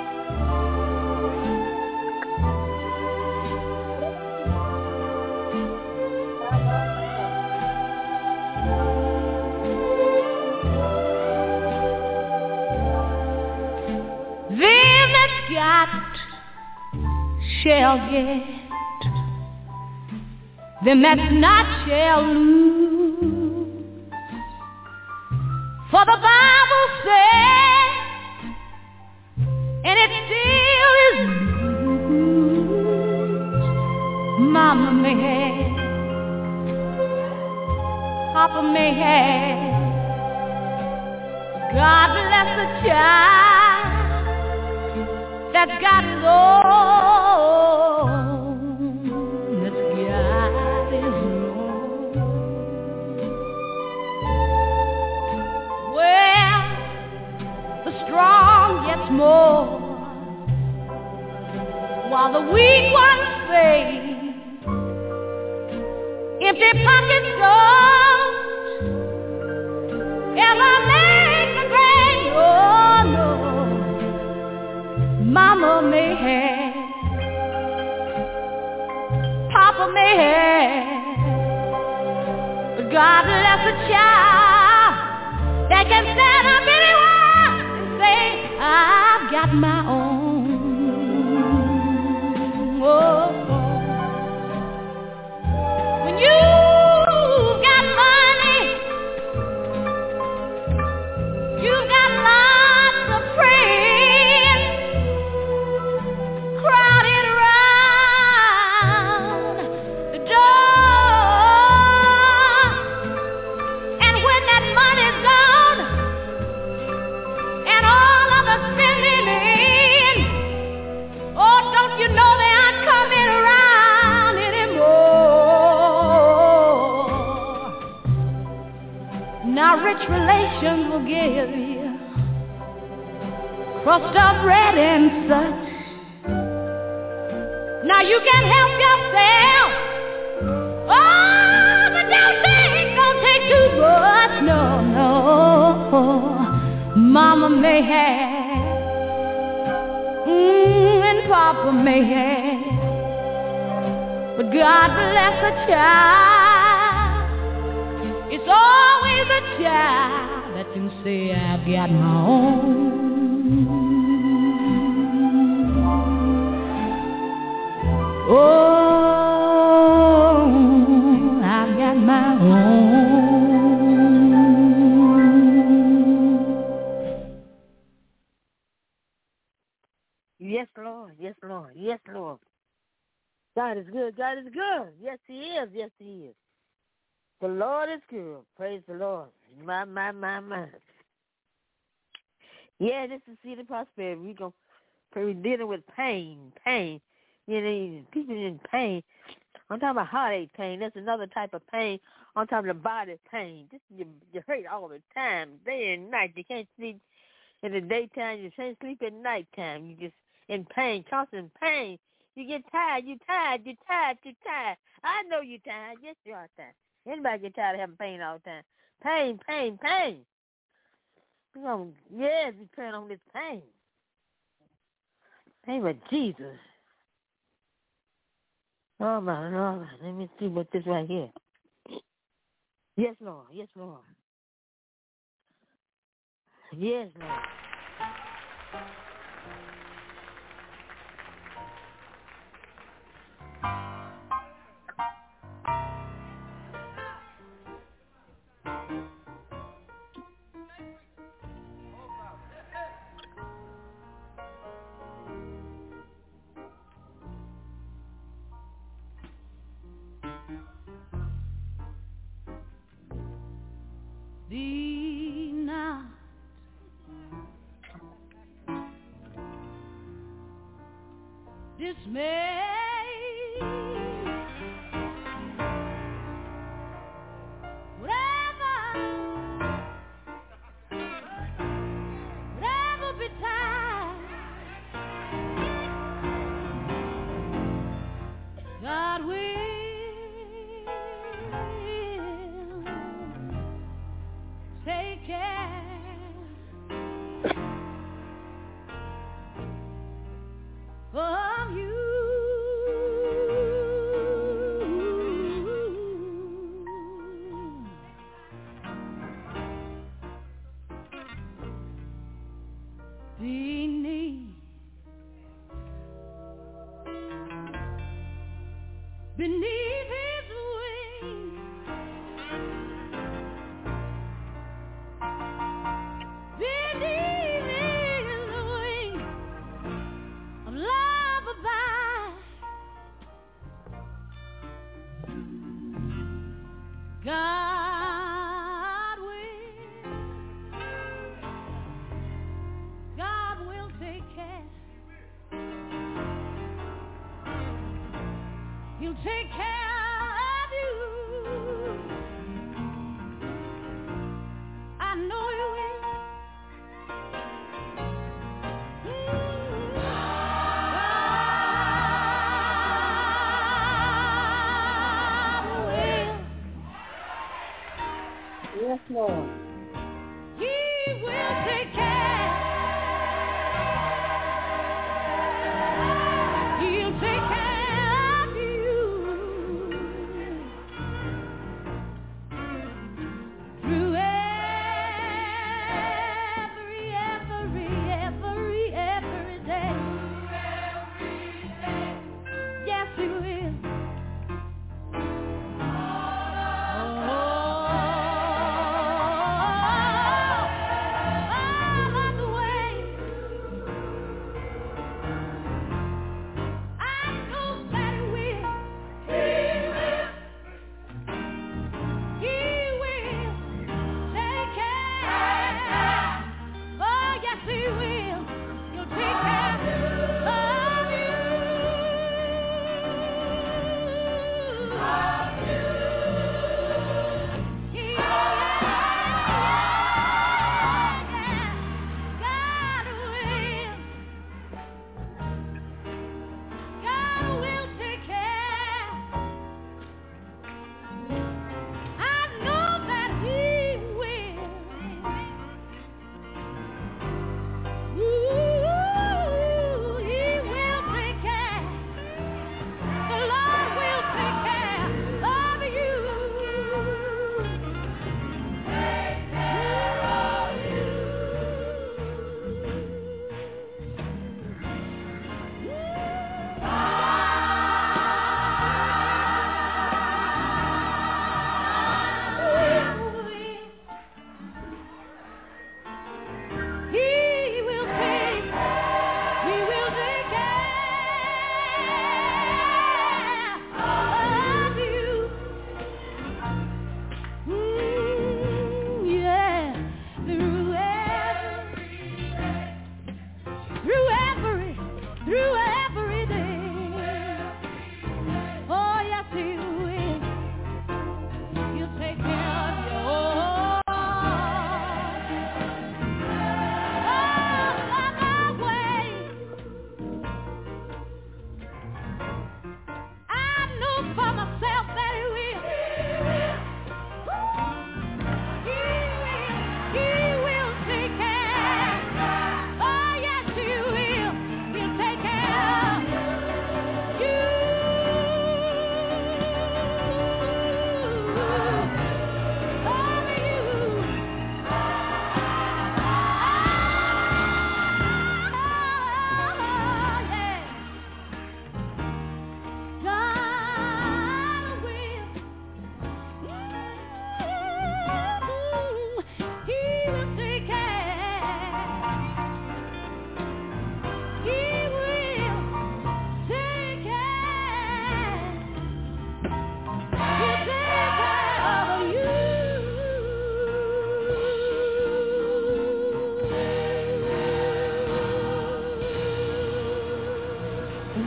Speaker 5: Them that's got shall get, them that's not shall lose. For the Bible says, and it still is news, Mama may have, Papa may have, God bless the child that's got his own, that's got his own. Well, the strong gets more, while the weak ones fade. Empty pockets don't ever make a grave. Oh no, Mama may have, Papa may have, but God bless a child that can stand up anywhere and say, I've got my own. Oh, when you got money, you got lots of friends crowded around the door, and when that money
Speaker 4: much relations will give you. Crust up bread and such. Now you can help yourself. Oh, but don't think it's gonna take too much. No, no. Mama may have, and Papa may have, but God bless a child. It's always a child that can say, I've got my own. Oh, I've got my own.
Speaker 2: Yes, Lord. Yes, Lord. Yes, Lord. God is good. God is good. Yes, He is. Yes, He is. The Lord is good. Praise the Lord. My. Yeah, this is Seed of Prosperity. We're dealing with pain. You know, people in pain. I'm talking about heartache pain. That's another type of pain. I'm talking about body pain. This you hurt all the time, day and night. You can't sleep in the daytime. You can't sleep at nighttime. You just in pain, constant pain. You get tired. You're tired. I know you're tired. Yes, you are tired. Anybody get tired of having pain all the time? Pain. Yes, we're praying on this pain. Pain with Jesus. Oh, my Lord. Let me see what this right here. Yes, Lord. Yes, Lord. Yes, Lord.
Speaker 4: Be not dismayed. Whatever betide, God will take care of you. Beneath His wings, beneath His wings of love abide. God will take care. He'll take care of you. I know He will.
Speaker 2: Yes, Lord.
Speaker 4: He will take care. He'll take care of you.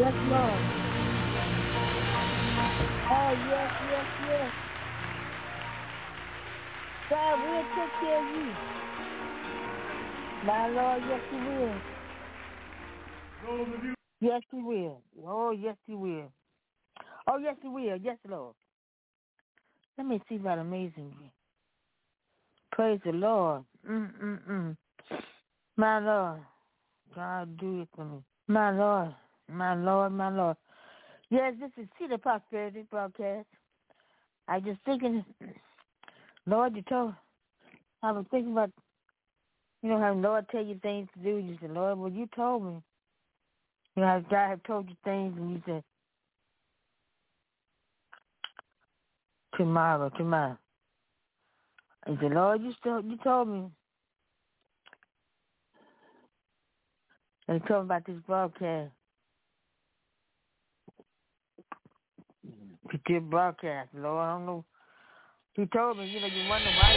Speaker 2: Yes, Lord. Oh, yes, yes, yes. God will take care of you. My Lord, yes, He will. Yes, He will. Oh, yes, He will. Oh, yes, He will. Yes, Lord. Let me see about amazing you. Praise the Lord. My Lord. God, do it for me. My Lord. My Lord, my Lord. Yes, this is Cedar Prosperity Broadcast. I just thinking, Lord, I was thinking about, how the Lord tell you things to do. You said, Lord, well, you told me. How God have told you things, and you said, tomorrow. And he said, Lord, you told me. And he told me about this broadcast. This broadcast, Lord, I don't know. He told me, you wonder why.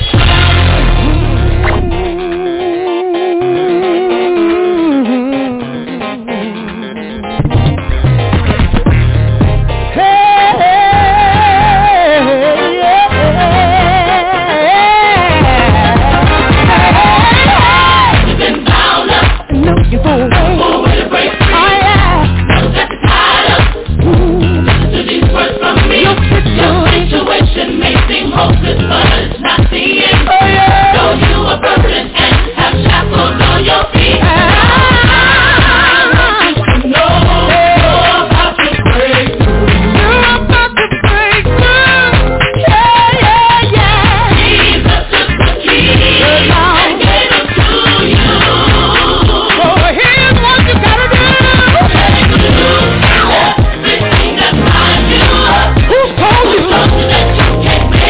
Speaker 5: Hopeless, but it's not the end. Oh, yeah. Though you are burdened and have shackles on your feet, I know about to break through. You're about to break through. Yeah. Jesus took the keys and gave them to you. So here's what you gotta do. Take loose everything that binds you. Who told you that you can't make?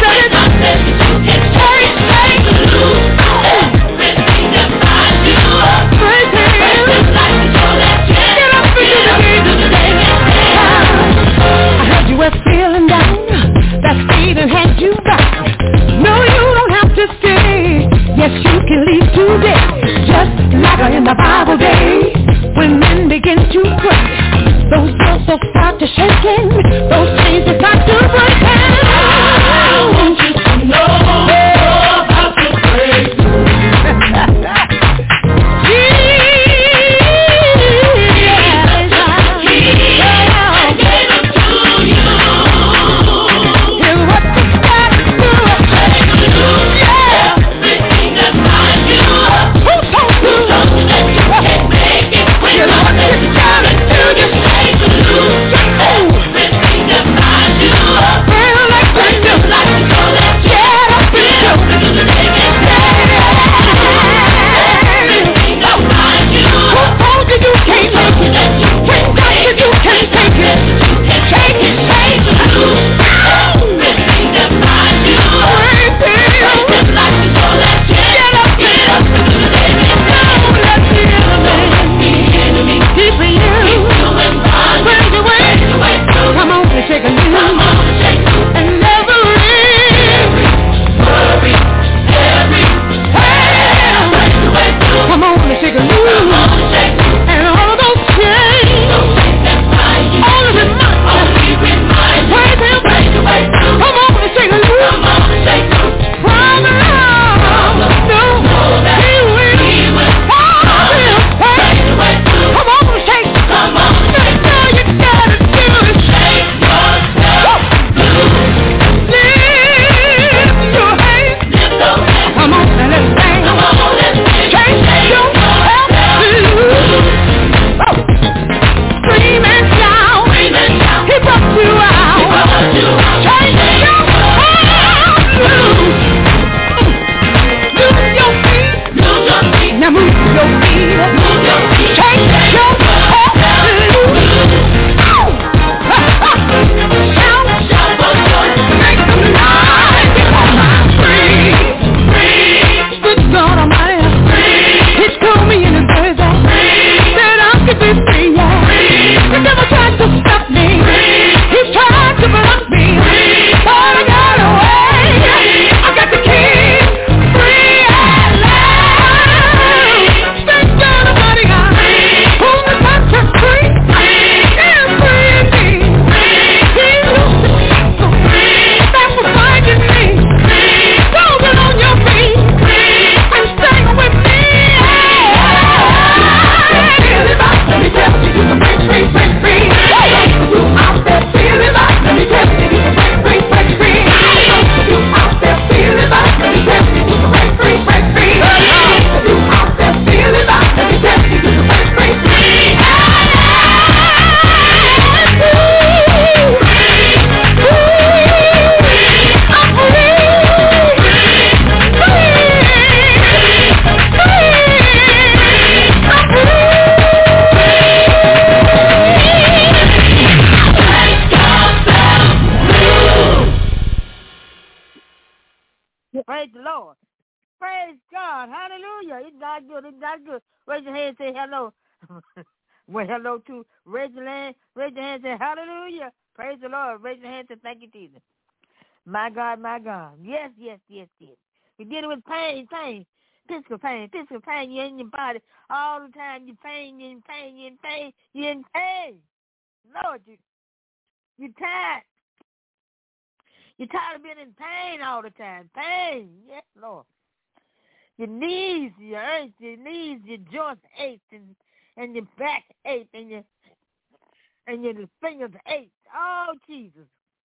Speaker 5: Feeling down, that Satan had you back. No, you don't have to stay. Yes, you can leave today. Just like in the Bible day, when men begin to pray, those doors will start to shaking, those chains will start to break. I want you to know about the breakthrough. Make it when you're
Speaker 2: Praise the Lord. Praise God. Hallelujah. It's God good. It's God good. Raise your hand and say hello. Well, hello to raise your hand and say hallelujah. Praise the Lord. Raise your hand and say thank you, Jesus. My God, my God. Yes, yes, yes, yes. We deal with pain. Physical pain. You're in your body all the time. You're in pain. Lord, you're tired. You're tired of being in pain all the time. Pain. Yes, Lord. Your knees, your joints ache, and your back ache, and your fingers ache. Oh, Jesus.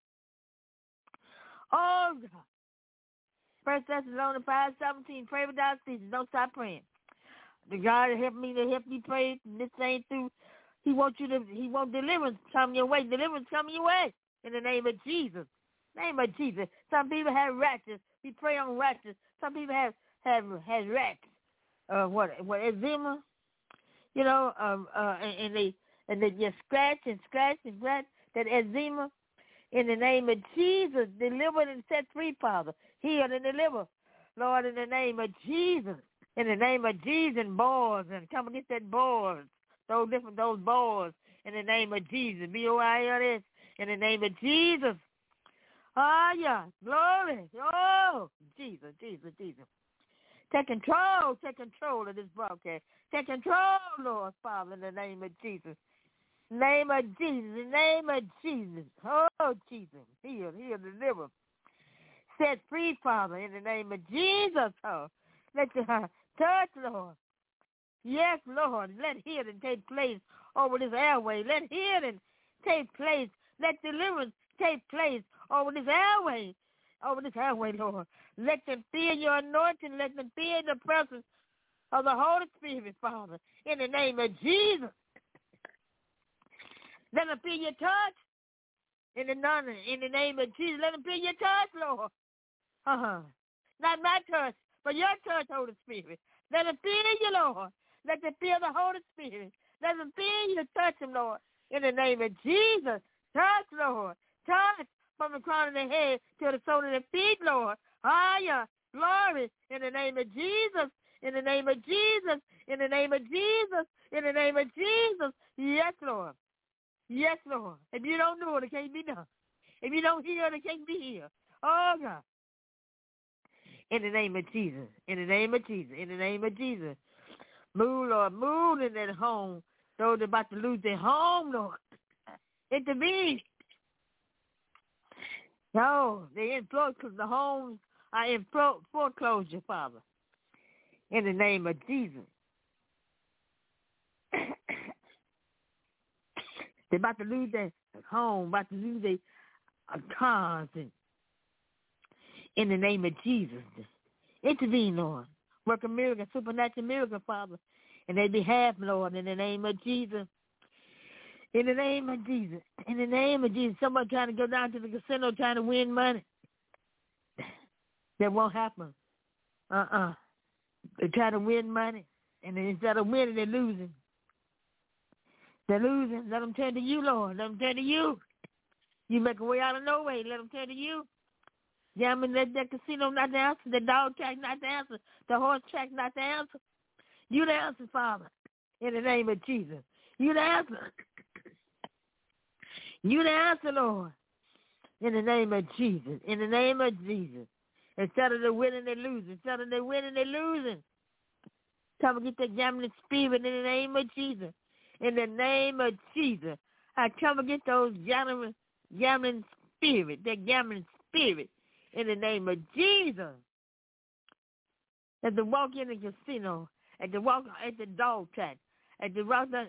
Speaker 2: Oh, God. 1 Thessalonians 5:17. Pray without ceasing. Don't stop praying. The God help me pray this thing through. He wants deliverance come your way. Deliverance come your way in the name of Jesus. Name of Jesus. Some people have rashes. We pray on rashes. Some people have rats. What eczema? You know, and they just scratch that eczema. In the name of Jesus, deliver and set free, Father. Heal and deliver, Lord, in the name of Jesus. In the name of Jesus, and boils, and come against that boils, those boils, in the name of Jesus. B-O-I-L-S, in the name of Jesus. Oh, yeah, glory. Oh, Jesus. Take control of this broadcast. Take control, Lord, Father, in the name of Jesus. Name of Jesus. Oh, Jesus. Heal, deliver. Set free, Father, in the name of Jesus. Oh, let your touch, Lord. Yes, Lord. Let healing take place over this airway. Let healing take place. Let deliverance take place over this airway. Lord. Let them feel your anointing. Let them feel the presence of the Holy Spirit, Father, in the name of Jesus. Let them feel your touch in the name of Jesus. Let them feel your touch, Lord. Not my touch, but your touch, Holy Spirit. Let them feel you, Lord. Let them feel the Holy Spirit. Let them feel you, touch them, Lord, in the name of Jesus. Touch, Lord. Touch from the crown of their head to the sole of their feet, Lord. Higher, glory, in the name of Jesus. In the name of Jesus. In the name of Jesus. In the name of Jesus. Yes, Lord. Yes, Lord. If you don't do it, it can't be done. If you don't hear it, it can't be healed. Oh, God. In the name of Jesus. In the name of Jesus. In the name of Jesus. Move, Lord. Move in that home. Those about to lose their home, Lord. Intervene. No, they're in foreclosure. The homes are in foreclosure, Father. In the name of Jesus. They're about to lose their home, about to lose their cars. In the name of Jesus. Intervene, Lord. Work a miracle, supernatural miracle, Father. In their behalf, Lord, in the name of Jesus. In the name of Jesus. In the name of Jesus. Someone trying to go down to the casino trying to win money. That won't happen. They're trying to win money. And instead of winning, they're losing. They're losing. Let them turn to you, Lord. Let them turn to you. You make a way out of no way. Let them turn to you. Gambling, that casino not the answer. The dog track not the answer. The horse track not the answer. You the answer, Father. In the name of Jesus. You the answer. You the answer, Lord. In the name of Jesus. In the name of Jesus. Instead of they winning, they losing. Instead of they winning, they losing. Come and get that gambling spirit in the name of Jesus. In the name of Jesus. I come and get those gambling spirit. That gambling spirit. In the name of Jesus. As they walk in the casino, as they walk at the dog track, as they walk at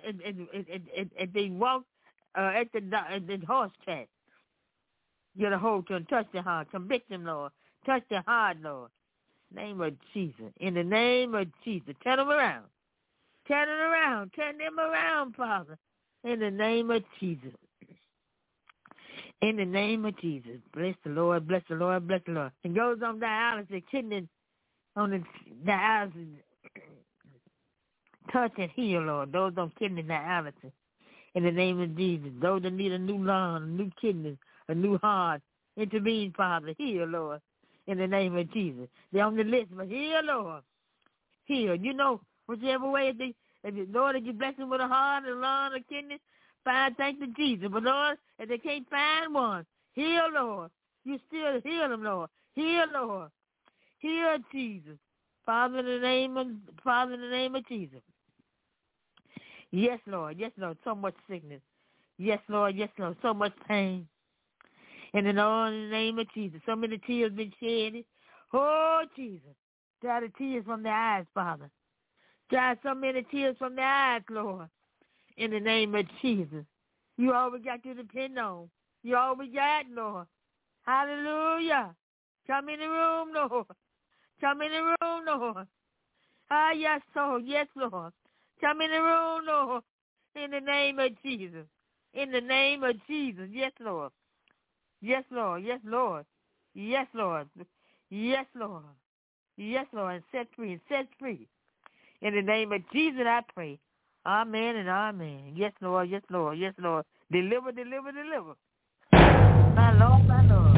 Speaker 2: the horse track, get a hold to them, touch their heart, convict them, Lord. Touch their heart, Lord. In the name of Jesus. In the name of Jesus. Turn them around. Turn them around. Turn them around, Father. In the name of Jesus. In the name of Jesus. Bless the Lord, bless the Lord, bless the Lord. And goes on dialysis, kidney on the dialysis. Touch and heal, Lord. Those on kidney dialysis. In the name of Jesus. Those that need a new lung, a new kidney, a new heart. Intervene, Father. Heal, Lord. in the name of Jesus. They're on the list, but heal, Lord. Heal. You know, whichever way, Lord, if you bless them with a heart, a lung, a kidney, fine, thank you, Jesus. But, Lord, if they can't find one, heal, Lord. You still heal them, Lord. Heal, Lord. Heal, Jesus. Father, in the name of Jesus. Yes, Lord. Yes, Lord. So much sickness. Yes, Lord. Yes, Lord. So much pain. And in the name of Jesus, so many tears been shed. Oh, Jesus. Dry the tears from their eyes, Father. Dry so many tears from their eyes, Lord. In the name of Jesus. You always got to depend on. You always got, Lord. Hallelujah. Come in the room, Lord. Come in the room, Lord. Ah, yes, Lord. Yes, Lord. Come in the room, Lord. In the name of Jesus. In the name of Jesus. Yes, Lord. Yes, Lord. Yes, Lord. Yes, Lord. Yes, Lord. Yes, Lord. And set free. And set free. In the name of Jesus, I pray. Amen and amen. Yes, Lord. Yes, Lord. Yes, Lord. Deliver, deliver, deliver. My Lord, my Lord.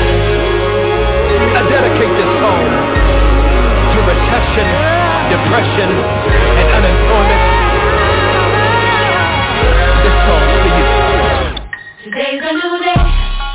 Speaker 6: I dedicate this song to recession, depression, and unemployment. This song for you.
Speaker 7: Today's a new day,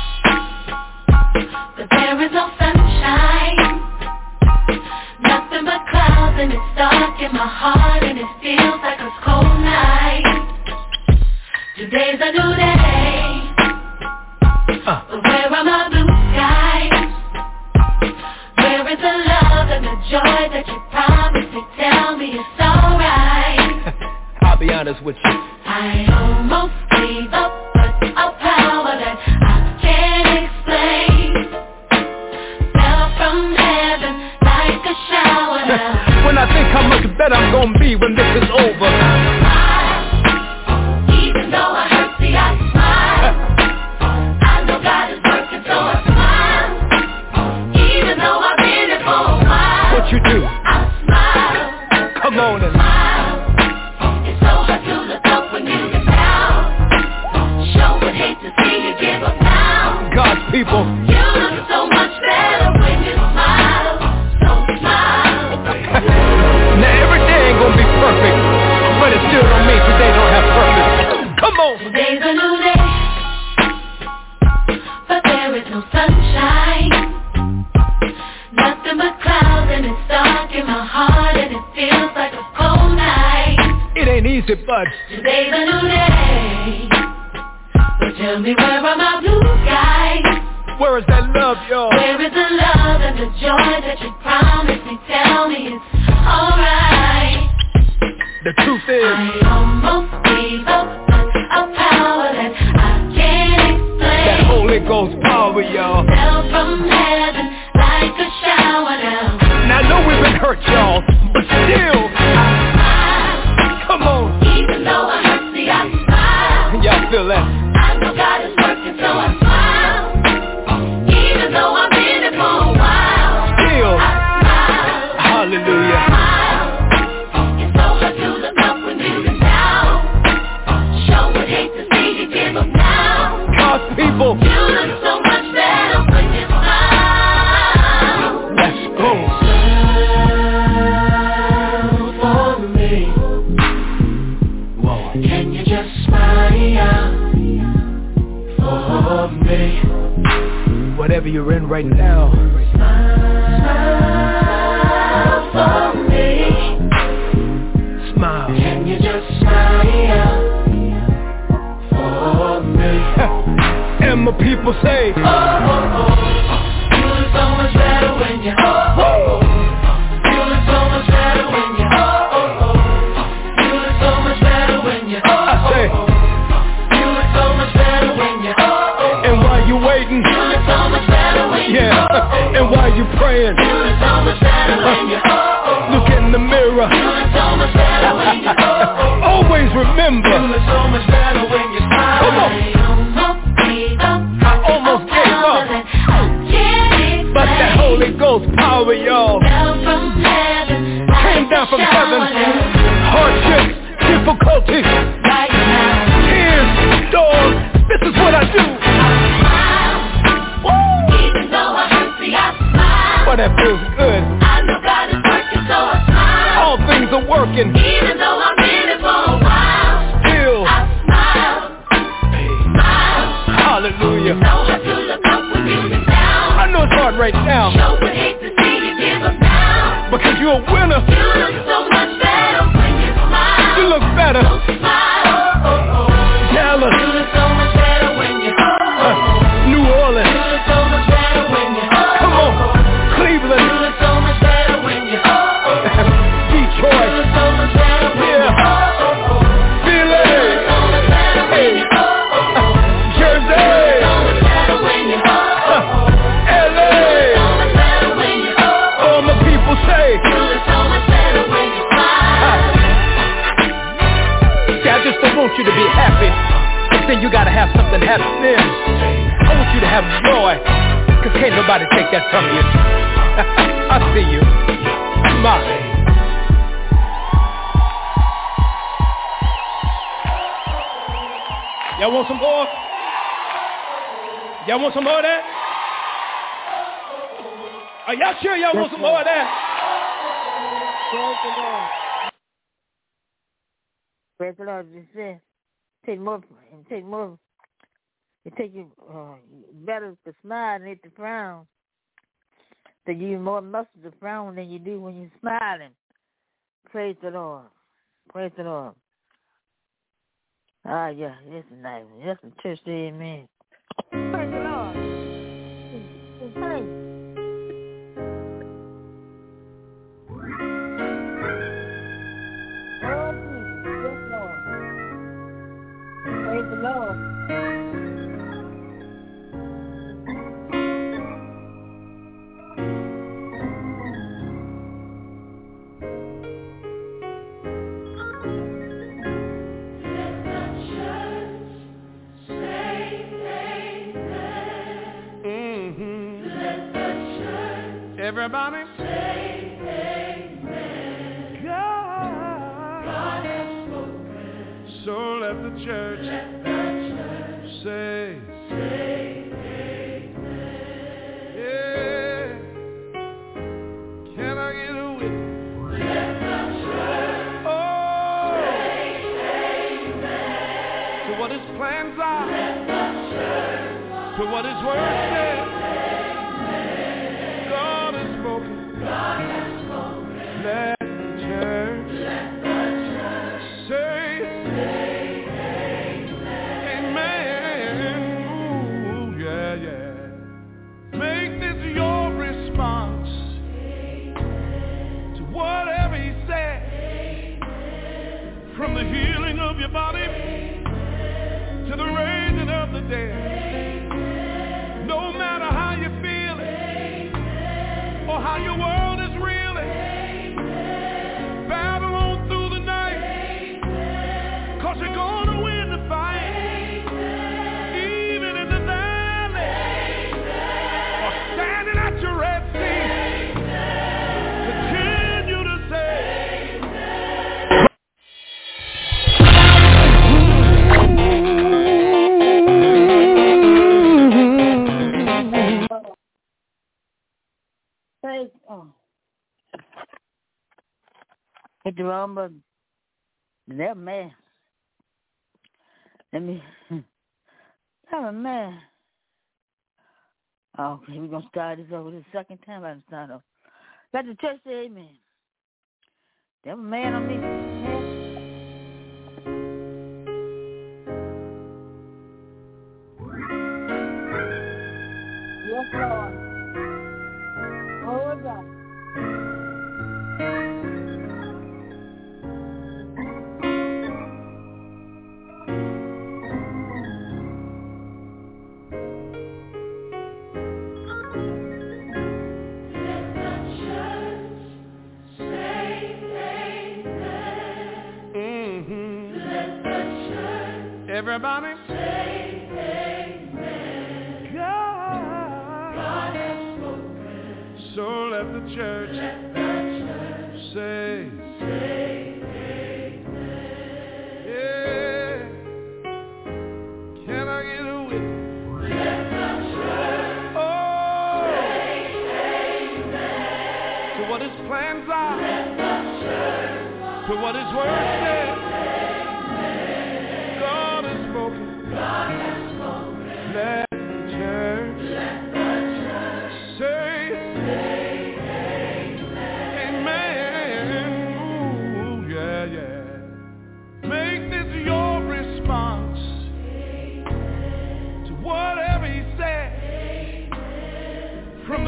Speaker 7: but there is no sunshine. Nothing but clouds, and it's dark in my heart, and it feels like a cold night. Today's a new day, but where are my blue skies? Where is the love and the joy that you promised me? Tell me it's alright.
Speaker 6: I'll be honest with you.
Speaker 7: I almost gave up, but a power that I can't explain fell from heaven like a shower now.
Speaker 6: When I think how much better I'm gonna be when this is over,
Speaker 7: I smile, even though I hurt, see I smile. I know God is working, so I smile. Even though I've been here for a while,
Speaker 6: what you do?
Speaker 7: I smile.
Speaker 6: Come on and
Speaker 7: Smile. It's so hard to look up when you get down. Sure would hate to see you give up now.
Speaker 6: God's people.
Speaker 7: You look so much better when you smile. So smile.
Speaker 6: Now every day ain't gonna be perfect, but it still don't mean today don't have purpose. Come on.
Speaker 7: Today's a new day, but there is no sunshine. Nothing but clouds, and it's dark in my heart, and it feels like a cold night.
Speaker 6: It ain't easy, but
Speaker 7: Today's a new day, but tell me where are my blue skies?
Speaker 6: where is that love, y'all?
Speaker 7: Where is the love and the joy that you promised me? Tell me it's alright.
Speaker 6: The truth is,
Speaker 7: I almost gave up, but a power that I can't explain
Speaker 6: that Holy Ghost power, y'all.
Speaker 7: fell from heaven like a shower now.
Speaker 6: Now I know we've been hurt, y'all, but still,
Speaker 7: Smile,
Speaker 6: come on.
Speaker 7: even though I hurt, see I smile.
Speaker 6: Y'all feel that?
Speaker 7: I know God is working, so I smile. Even though I've been here for a while,
Speaker 6: Still,
Speaker 7: I smile.
Speaker 6: hallelujah.
Speaker 7: Smile. It's so hard to look up when you've been down. Sure would hate to see you give up now.
Speaker 6: God's people,
Speaker 7: You look so much better when you smile.
Speaker 6: let's go.
Speaker 7: Smile for me.
Speaker 6: Whoa.
Speaker 7: Can you just smile for me?
Speaker 6: Whatever you're in right now,
Speaker 7: Smile for me.
Speaker 6: smile.
Speaker 7: Can you just smile for me?
Speaker 6: And my people say,
Speaker 7: Oh, oh, oh. You look so much better when you oh, oh, oh. You look so much better when you oh, oh, oh. You look so much better when you oh,
Speaker 6: I say,
Speaker 7: oh, oh. You look so much better when you oh, oh, oh.
Speaker 6: and while you waiting,
Speaker 7: You look so much better when you
Speaker 6: yeah,
Speaker 7: oh, oh, oh.
Speaker 6: and while you praying,
Speaker 7: You look so much better when you oh, oh, oh.
Speaker 6: look in the mirror.
Speaker 7: You look so much better when you oh, oh, oh.
Speaker 6: Always remember,
Speaker 7: You look so much better when you smile.
Speaker 6: Come on.
Speaker 7: I almost gave up.
Speaker 6: I almost gave up, but that Holy Ghost power, y'all, came down from heaven. Hardships, difficulties, tears, storms. This is what I do.
Speaker 7: Even though I hurt, see I smile.
Speaker 6: you.
Speaker 7: know how to look up when you've been down.
Speaker 6: I know it's hard right now.
Speaker 7: Sure would hate to see you give up now.
Speaker 6: Because you're a winner.
Speaker 7: You look so much better when you smile.
Speaker 6: You look better.
Speaker 7: So smile.
Speaker 6: Tell us.
Speaker 7: You look so much better when you
Speaker 6: New Orleans.
Speaker 7: You look so much better when you
Speaker 6: Come on. Cleveland.
Speaker 7: You look so much better when you
Speaker 6: Detroit.
Speaker 7: You look so much better when you
Speaker 6: Philly. Hey. Jersey. LA. All my people say. See, I just don't want you to be happy, but then you gotta have something happening. I want you to have joy, cause can't nobody take that from you. I see you. Smile. Y'all want some more? Y'all want some more of that? Are y'all sure y'all want some more of that?
Speaker 2: Praise the Lord. Praise the Lord. Just take more. It take you better to smile than to frown. To give you more muscle to frown than you do when you're smiling. Praise the Lord. Praise the Lord. Ah, yeah, this is nice. That's the church day, amen. Praise the Lord. Praise. Oh, Jesus. Yes, Lord. Praise the Lord.
Speaker 3: Everybody say amen. God has spoken. So let the church say amen. Yeah. Can I get a witness? Let the church say amen. To what his plans are. Let the church to what his word says. God has spoken. Let the church say amen. Ooh, yeah. Make this your response to whatever he said. From the healing of your body to the raising of the dead. No matter how you feel it or how your world is reeling, battle on through the night, 'cause you're gonna win the fight. Even in the valley or standing at your Red Sea, continue to say
Speaker 2: Hit the wrong button. That man. Let me. That a man. Oh, okay, we're going to start this over the second time. I start off. Let the church say amen. That a man on me. Yes, Lord. Oh, God.
Speaker 3: everybody say amen. God has spoken. So let the church say amen. Yeah. Can I get a witness? Let the church say amen. To what his plans are. Let the church to what his word says. God has spoken. Let the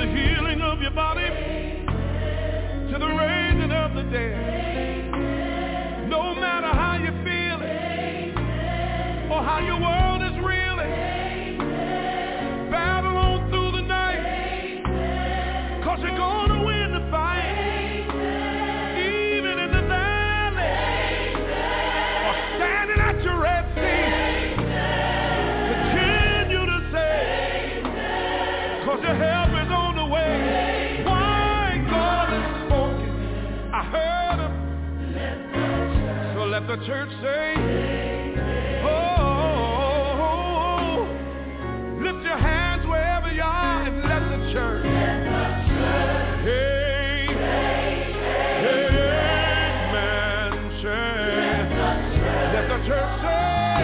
Speaker 3: the healing of your body to the raising of the dead. No matter how you feel or how your world is reeling, battle on through the night, 'cause you're gonna win the fight. Even in the valley or standing at your Red Sea, continue to say, 'cause your help is on the way. Why? God has spoken, I heard him. So let the church say, oh, lift your hands wherever you are and let the church, hey, amen, say, let the church say,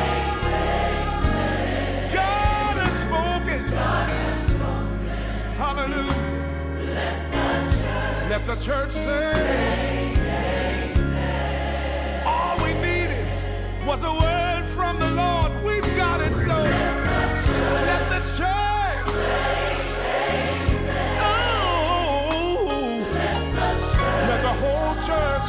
Speaker 3: God has spoken, hallelujah. Let the church say, all we needed was a word from the Lord. We've got it, so let the church, oh, let the whole church,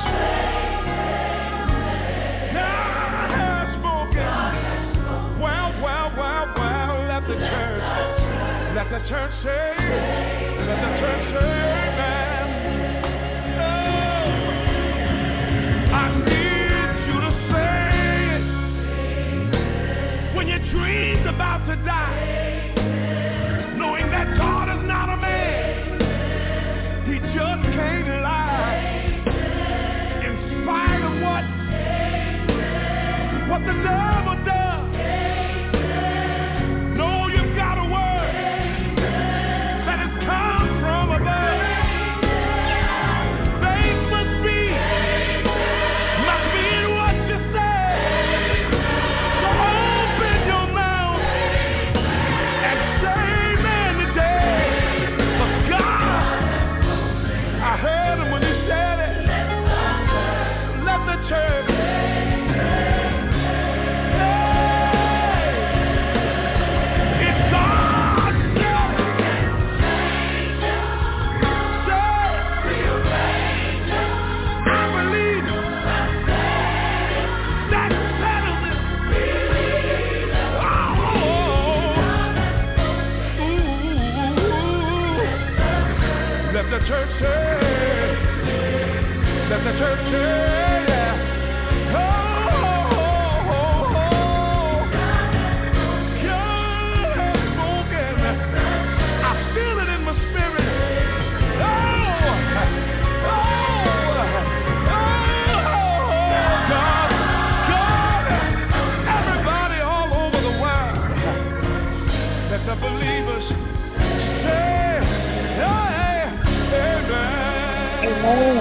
Speaker 3: God has spoken. Well, let the church say, let the church say, amen. Oh, I need you to say it when your dream's about to die, knowing that God is not a man, he just can't lie. In spite of what the devil does, know you've got a word that has come from above. Faith must be in what you say. So open your mouth and say amen today. But God, I heard him when he said it. Let the church, it's God said it. I believe it. That settles it. Oh, ooh. Let the church say, let the church say, yeah. Oh, God has spoken. I feel it in my spirit. God, everybody all over the world, let the believers say, amen.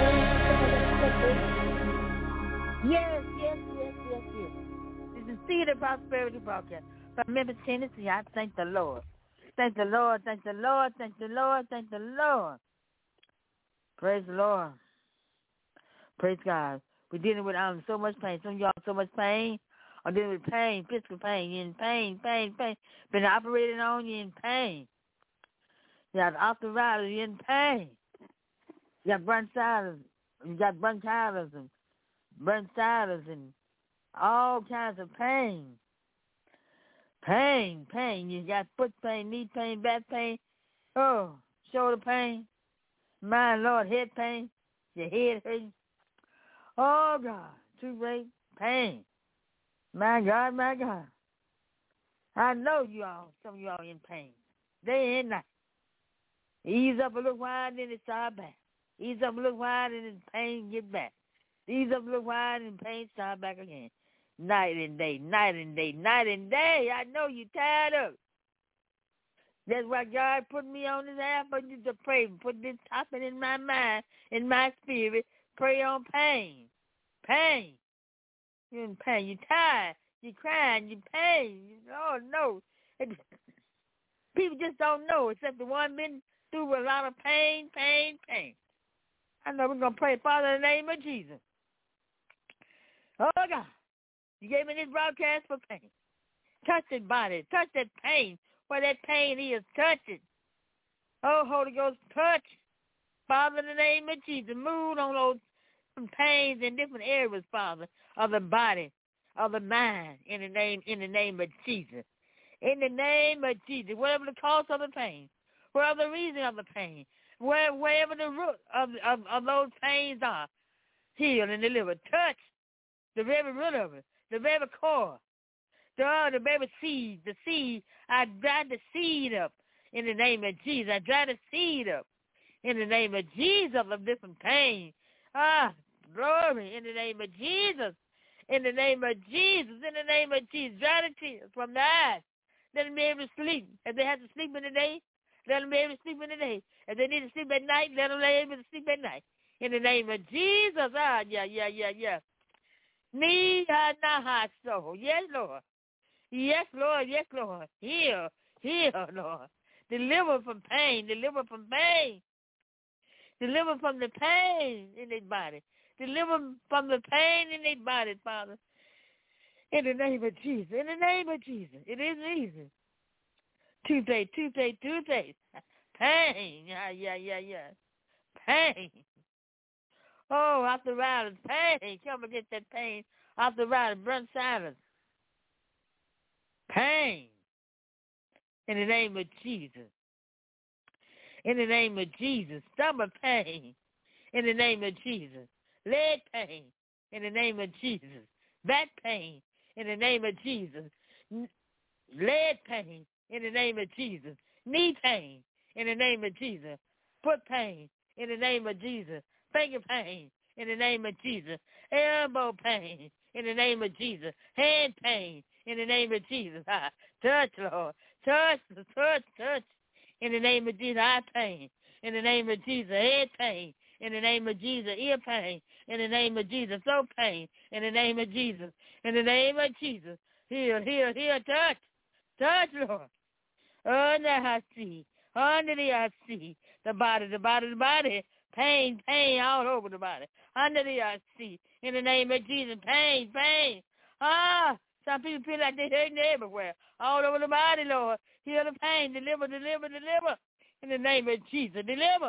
Speaker 2: Yes. This is Seed of Prosperity Broadcast from Memphis, Tennessee. I thank the Lord. Thank the Lord. Thank the Lord. Thank the Lord. Thank the Lord. Praise the Lord. Praise God. We're dealing with so much pain. Some of y'all so much pain. I'm dealing with pain, physical pain. You're in pain. Been operating on you in pain. You got arthritis, you're in pain. You got bronchitis. You got bronchitis and all kinds of pain. Pain. You got foot pain, knee pain, back pain. Oh, shoulder pain. My Lord, head pain. Your head hurting. Oh, God, too great pain. My God. I know some of you all in pain. Day and night. Ease up a little while, then it start back. Ease up a little while, and then pain get back. Ease up a little while, and pain start back again. Night and day. I know you're tired of it. That's why God put me on this app for you to pray. Put this topic in my mind, in my spirit. Pray on pain. Pain. You're in pain. You're tired. You're crying. You're pain. Oh, no. People just don't know, except the one been through a lot of pain. I know we're going to pray, Father, in the name of Jesus. Oh, God. You gave me this broadcast for pain. Touch that body. Touch that pain. Where that pain is, touch it. Oh, Holy Ghost, touch, Father, in the name of Jesus. Move on those pains in different areas, Father, of the body, of the mind, in the name of Jesus. In the name of Jesus, whatever the cause of the pain, whatever the reason of the pain, wherever the root of those pains are, heal and deliver. Touch the very root of it, the very core, the very seed, the seed. I dried the seed up in the name of Jesus. I dried the seed up in the name of Jesus of different pain. Glory, in the name of Jesus. In the name of Jesus, in the name of Jesus. Dry the tears from the eyes. Let them be able to sleep. If they have to sleep in the day, let them be able to sleep in the day. If they need to sleep at night, let them be able to sleep at night. In the name of Jesus. Me, not so. Yes, Lord. Yes, Lord. Yes, Lord. Heal, Lord. Deliver from pain. Deliver from pain. Deliver from the pain in their body. Deliver from the pain in their body, Father. In the name of Jesus. In the name of Jesus. It is easy. Toothache. Pain. Pain. Oh, arthritis. Pain. Come against that pain. Arthritis. Bronchitis. Pain. In the name of Jesus. In the name of Jesus. Stomach pain. In the name of Jesus. Leg pain. In the name of Jesus. Back pain. In the name of Jesus. Leg pain. In the name of Jesus. Knee pain. In the name of Jesus. Foot pain. In the name of Jesus. Finger pain. In the name of Jesus. Elbow pain. In the name of Jesus. Hand pain. In the name of Jesus. Touch, Lord. Touch. In the name of Jesus. Eye pain. In the name of Jesus. Head pain. In the name of Jesus. Ear pain. In the name of Jesus. Throat pain. In the name of Jesus. In the name of Jesus. Heal. Touch, Lord. Under I see. Under the I see. The body. Pain all over the body. Under the I see. In the name of Jesus. Pain. Some people feel like they're hurting everywhere. All over the body, Lord. Heal the pain. Deliver. In the name of Jesus. Deliver.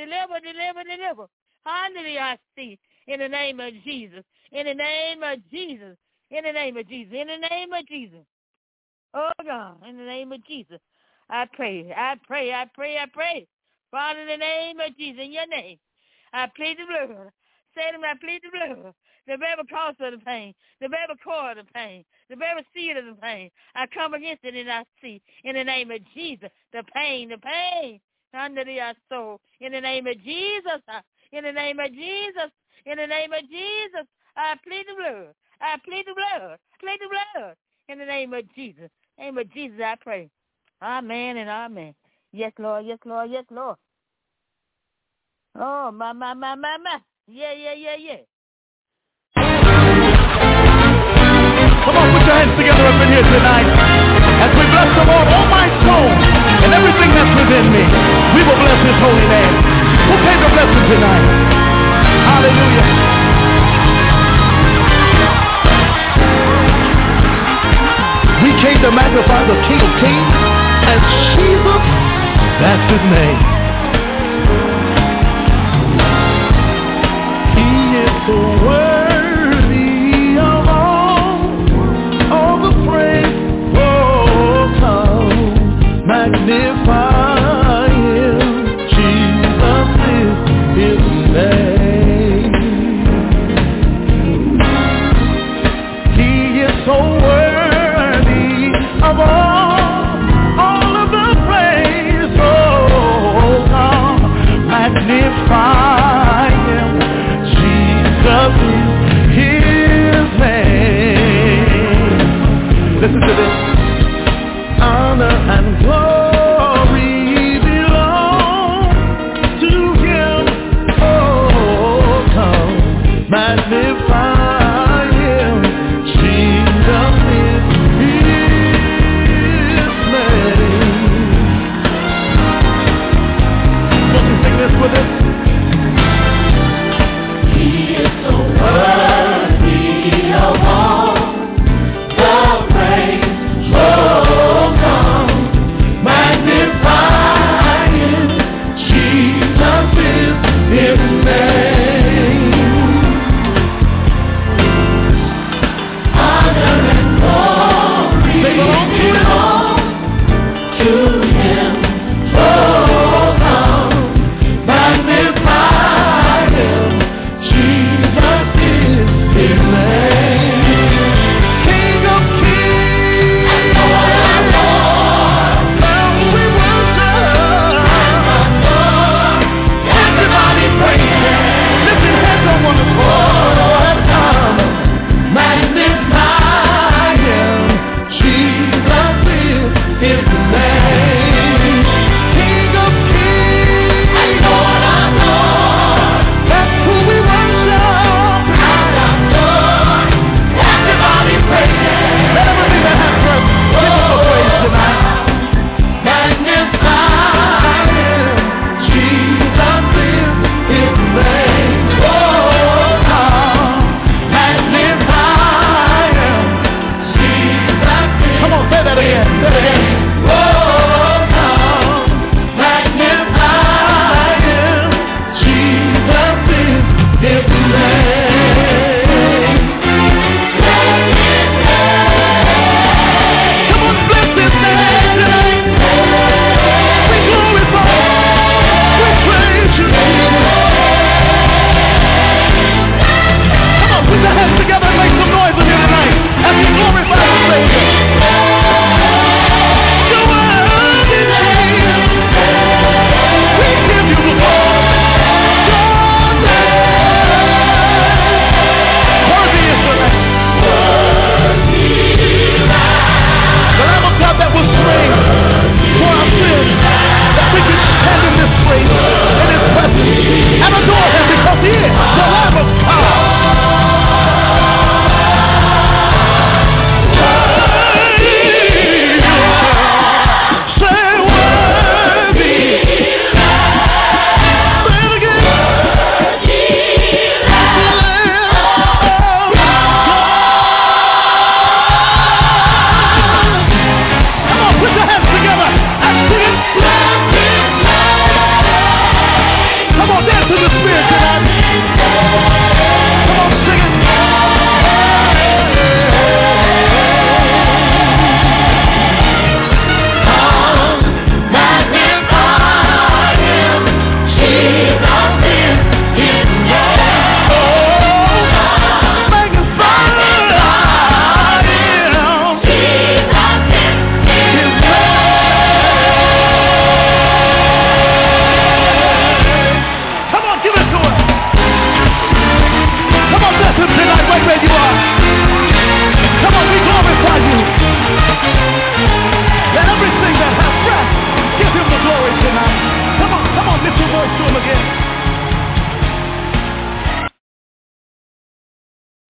Speaker 2: Under the I see. In the name of Jesus. In the name of Jesus. In the name of Jesus. In the name of Jesus. Oh, God. In the name of Jesus. I pray. Father, in the name of Jesus, in your name, I plead the blood. Say to me, I plead the blood. The very cause of the pain, the very core of the pain, the very seed of the pain. I come against it and I see, in the name of Jesus, the pain, under the soul. In the name of Jesus, in the name of Jesus, I plead the blood. In the name of Jesus. In the name of Jesus, I pray. Amen and amen. Yes, Lord. Oh, my. Yeah.
Speaker 3: Come on, put your hands together up in here tonight. As we bless the Lord, oh my soul, and everything that's within me, we will bless his holy name. Who came to bless him tonight? Hallelujah. We came to magnify the King of Kings, and Jesus, that's his name. He is so worthy of all the praise. Oh, come, magnify him. Jesus is his name. He is so worthy of all of the praise. Oh, come, magnify him. Jesus is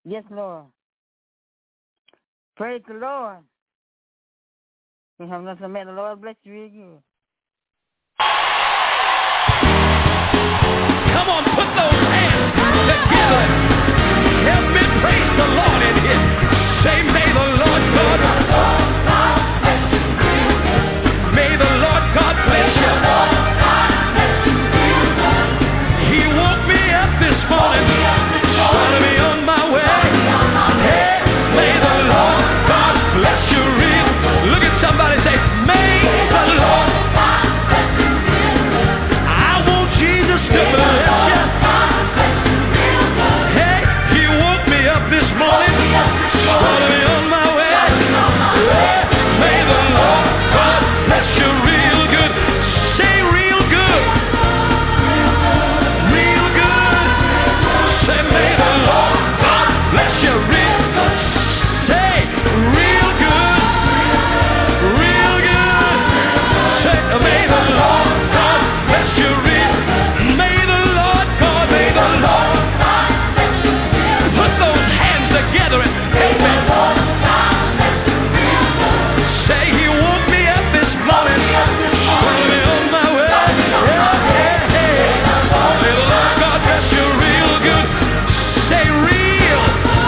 Speaker 2: Yes, Lord. Praise the Lord. We have nothing. May the Lord bless you real good.
Speaker 6: Come on, put those hands together. Help me praise the Lord in here. Say, may the Lord God, may the Lord God bless you. He woke me up this morning, started me on my way. Hey, may the Lord God bless you real. Look at somebody, say, may the Lord bless you. I want Jesus to bless you. Hey, he woke me up this morning, started me on my way. Hey, may the Lord God bless you real good. Say real good. Real good. Say may the Lord God bless you real good. Say real good. Real good. Say may the Lord God bless you real. May the Lord God, may the Lord put those hands together and help me. Say he woke me up this morning, started me on my way. Yeah, yeah. May the Lord God bless you real good. Say real.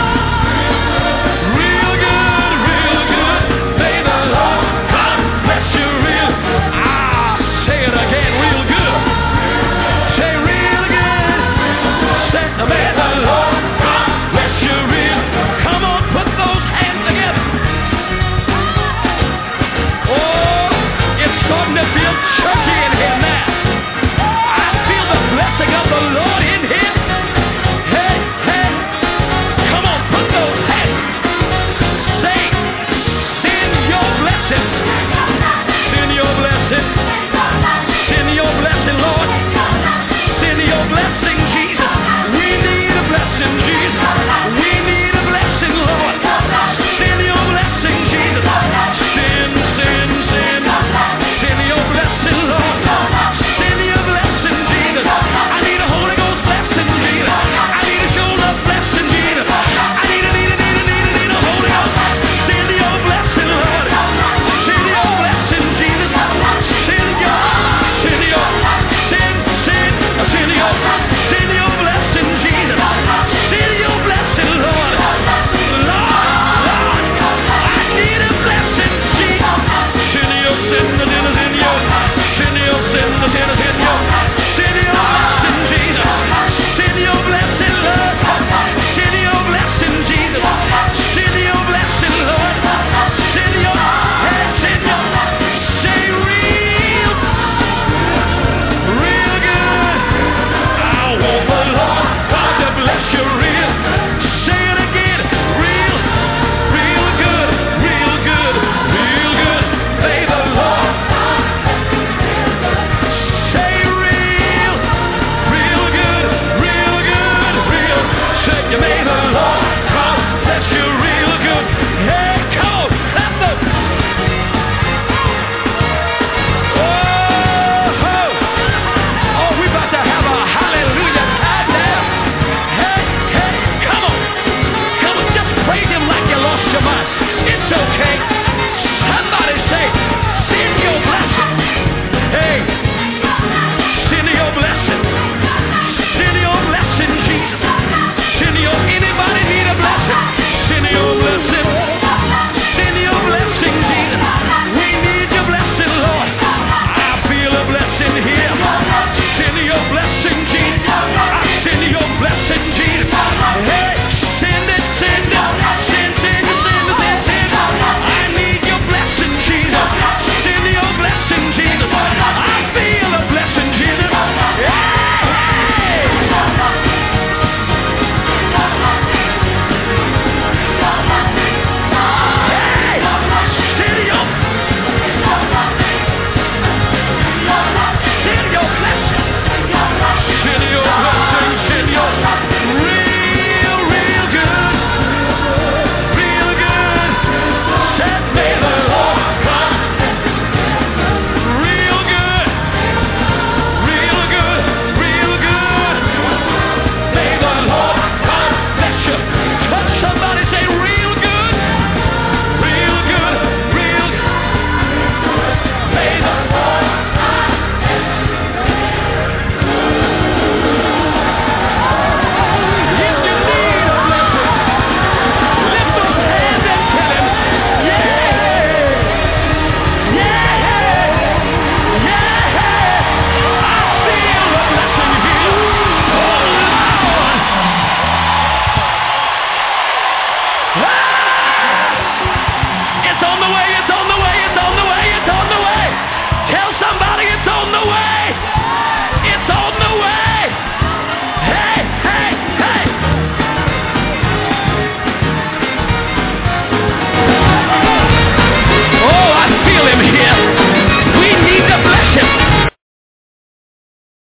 Speaker 6: Real good, real good. May the Lord God bless you real. Say it again, real good. Say real good. Say may the Lord God bless you real. Come on, put those hands together. Oh, it's starting to feel churchy in here now. I feel the blessing of the Lord in here. Hey, hey, come on, put those hands. Say, send your blessing. Send your blessing. Send your blessing, Lord. Send your blessing, Jesus. We need a blessing, Jesus. We need a blessing, Lord. Send your blessing, Jesus. Send your blessing.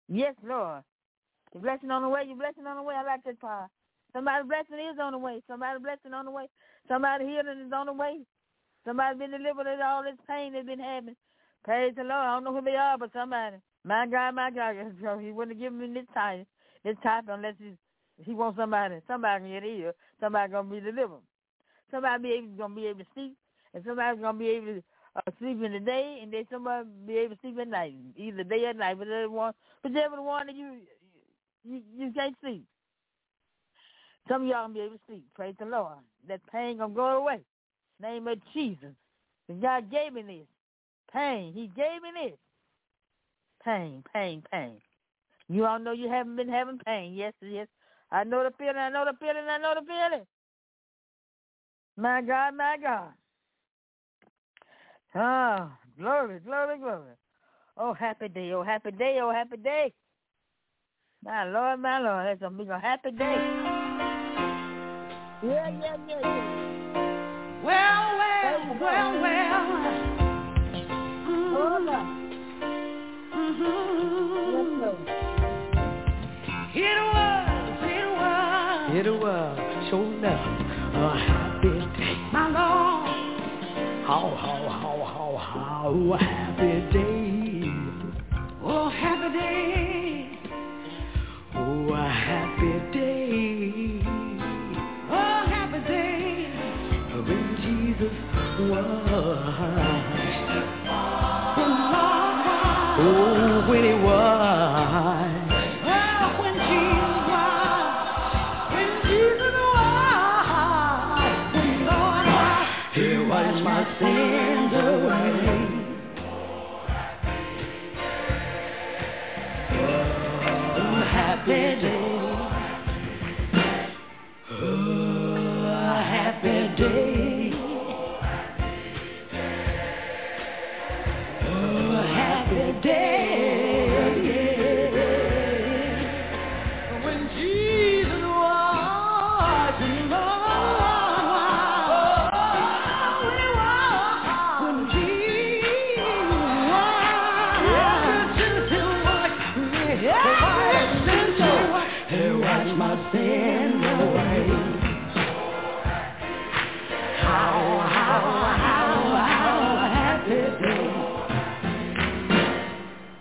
Speaker 2: Yes, Lord. Your blessing on the way. Your blessing on the way. I like that part. Somebody's blessing is on the way. Somebody's blessing on the way. Somebody's healing is on the way. Somebody's been delivered of all this pain they've been having. Praise the Lord. I don't know who they are, but somebody. My God. He wouldn't have given me this type unless he wants somebody. Somebody can get healed. Somebody's going to be delivered. Somebody going to be able to sleep, and somebody's going to be able to sleep in the day, and then somebody be able to sleep at night, either day or night, whichever one that you can't sleep. Some of y'all going to be able to sleep. Praise the Lord. That pain going to go away. Name of Jesus. And God gave me this. Pain. He gave me this. Pain. You all know you haven't been having pain. Yes. I know the feeling. My God. Oh, glory. Oh, happy day. My Lord. That's going to be a happy day. Yeah.
Speaker 4: Well.
Speaker 2: Hold up.
Speaker 5: It was, sure enough, a happy day.
Speaker 4: My Lord.
Speaker 5: How happy day.
Speaker 4: Oh, happy day.
Speaker 5: Oh, a happy day.
Speaker 4: Oh, happy day.
Speaker 5: When Jesus was. Oh, when he was. My sins away. Oh, happy day. Oh, happy day. Oh, happy day. When Jesus was in love. My sins away. How happy day.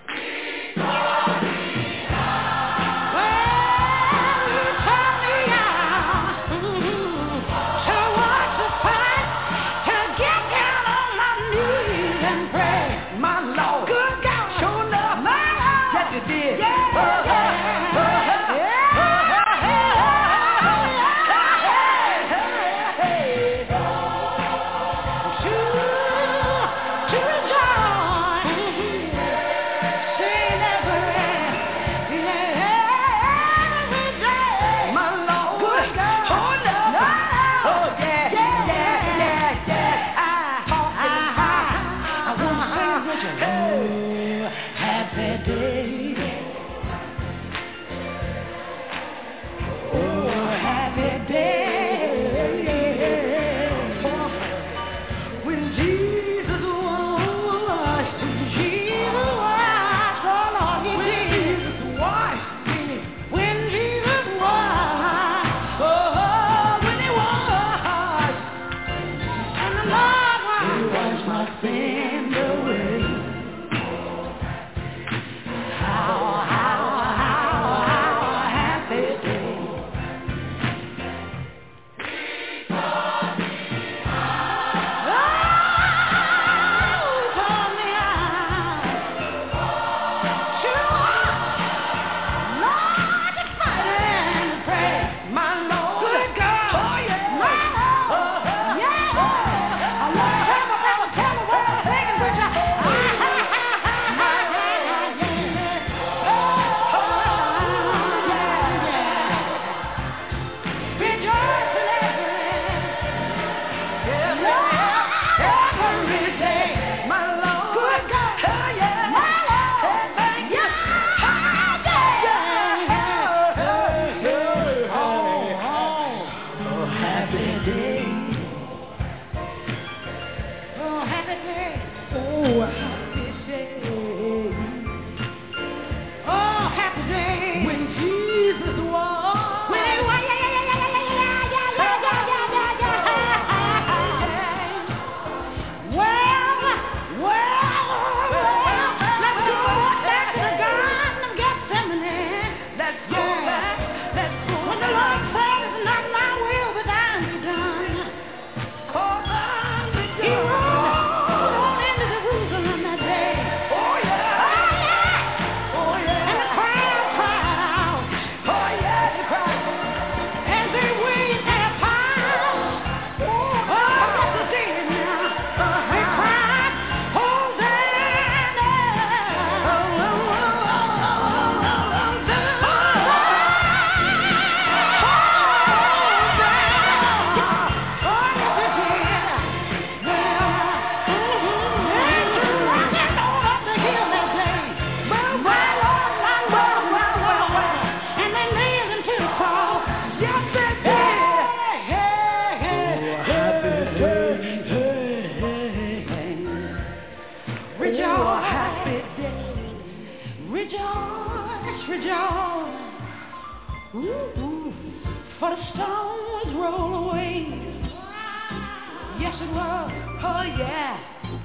Speaker 4: Rejoice, happy day. Rejoice, rejoice. Ooh, for the stones roll away. Yes, it was. Oh, yeah.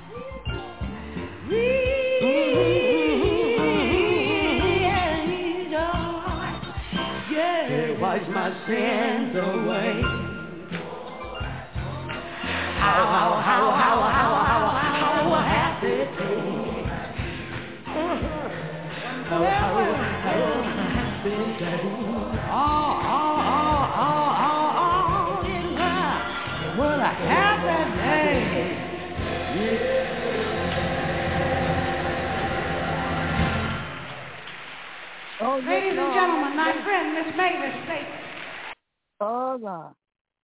Speaker 4: Yeah, wash my sins away. How happy day. How happy day. What a happy day.
Speaker 2: Oh,
Speaker 4: ladies and gentlemen, my friend Miss Mavis Staples.
Speaker 2: Oh, God.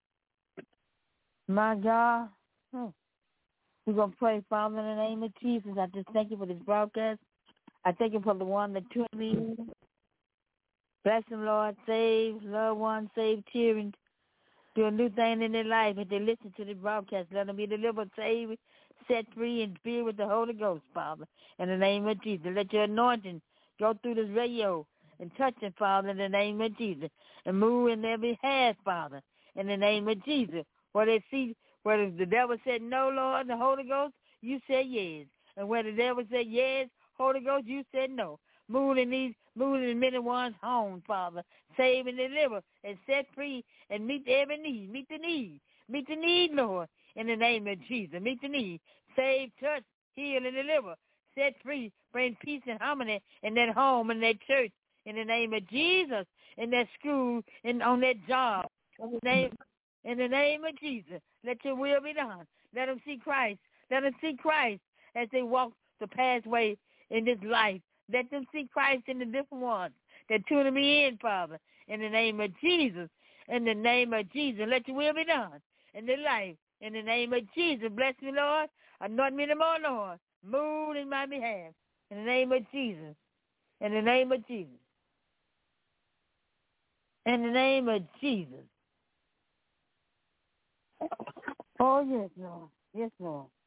Speaker 2: My God. We're going to pray, Father, in the name of Jesus. I just thank you for this broadcast. I thank you for the one that tuned me in. Bless them, Lord. Save loved ones, save children. Do a new thing in their life. If they listen to the broadcast, let them be delivered, saved, set free, and filled with the Holy Ghost, Father. In the name of Jesus. Let your anointing go through this radio and touch them, Father, in the name of Jesus. And move in their behalf, Father, in the name of Jesus. Where they see, where the devil said no, Lord, the Holy Ghost, you said yes. And where the devil said yes, Holy Ghost, you said no. Move in the many ones' home, Father. Save and deliver and set free and meet every need. Meet the need. Meet the need, Lord, in the name of Jesus. Meet the need. Save, touch, heal, and deliver. Set free. Bring peace and harmony in that home, in that church, in the name of Jesus, in that school, and on that job. In the name of Jesus, let your will be done. Let them see Christ. Let them see Christ as they walk the pathway in this life. Let them see Christ in the different ones that tune me in, Father, in the name of Jesus. In the name of Jesus, let your will be done in their life. In the name of Jesus, bless me, Lord. Anoint me the more, Lord. Move in my behalf. In the name of Jesus. In the name of Jesus. In the name of Jesus. Oh, yes, Lord. Yes, Lord.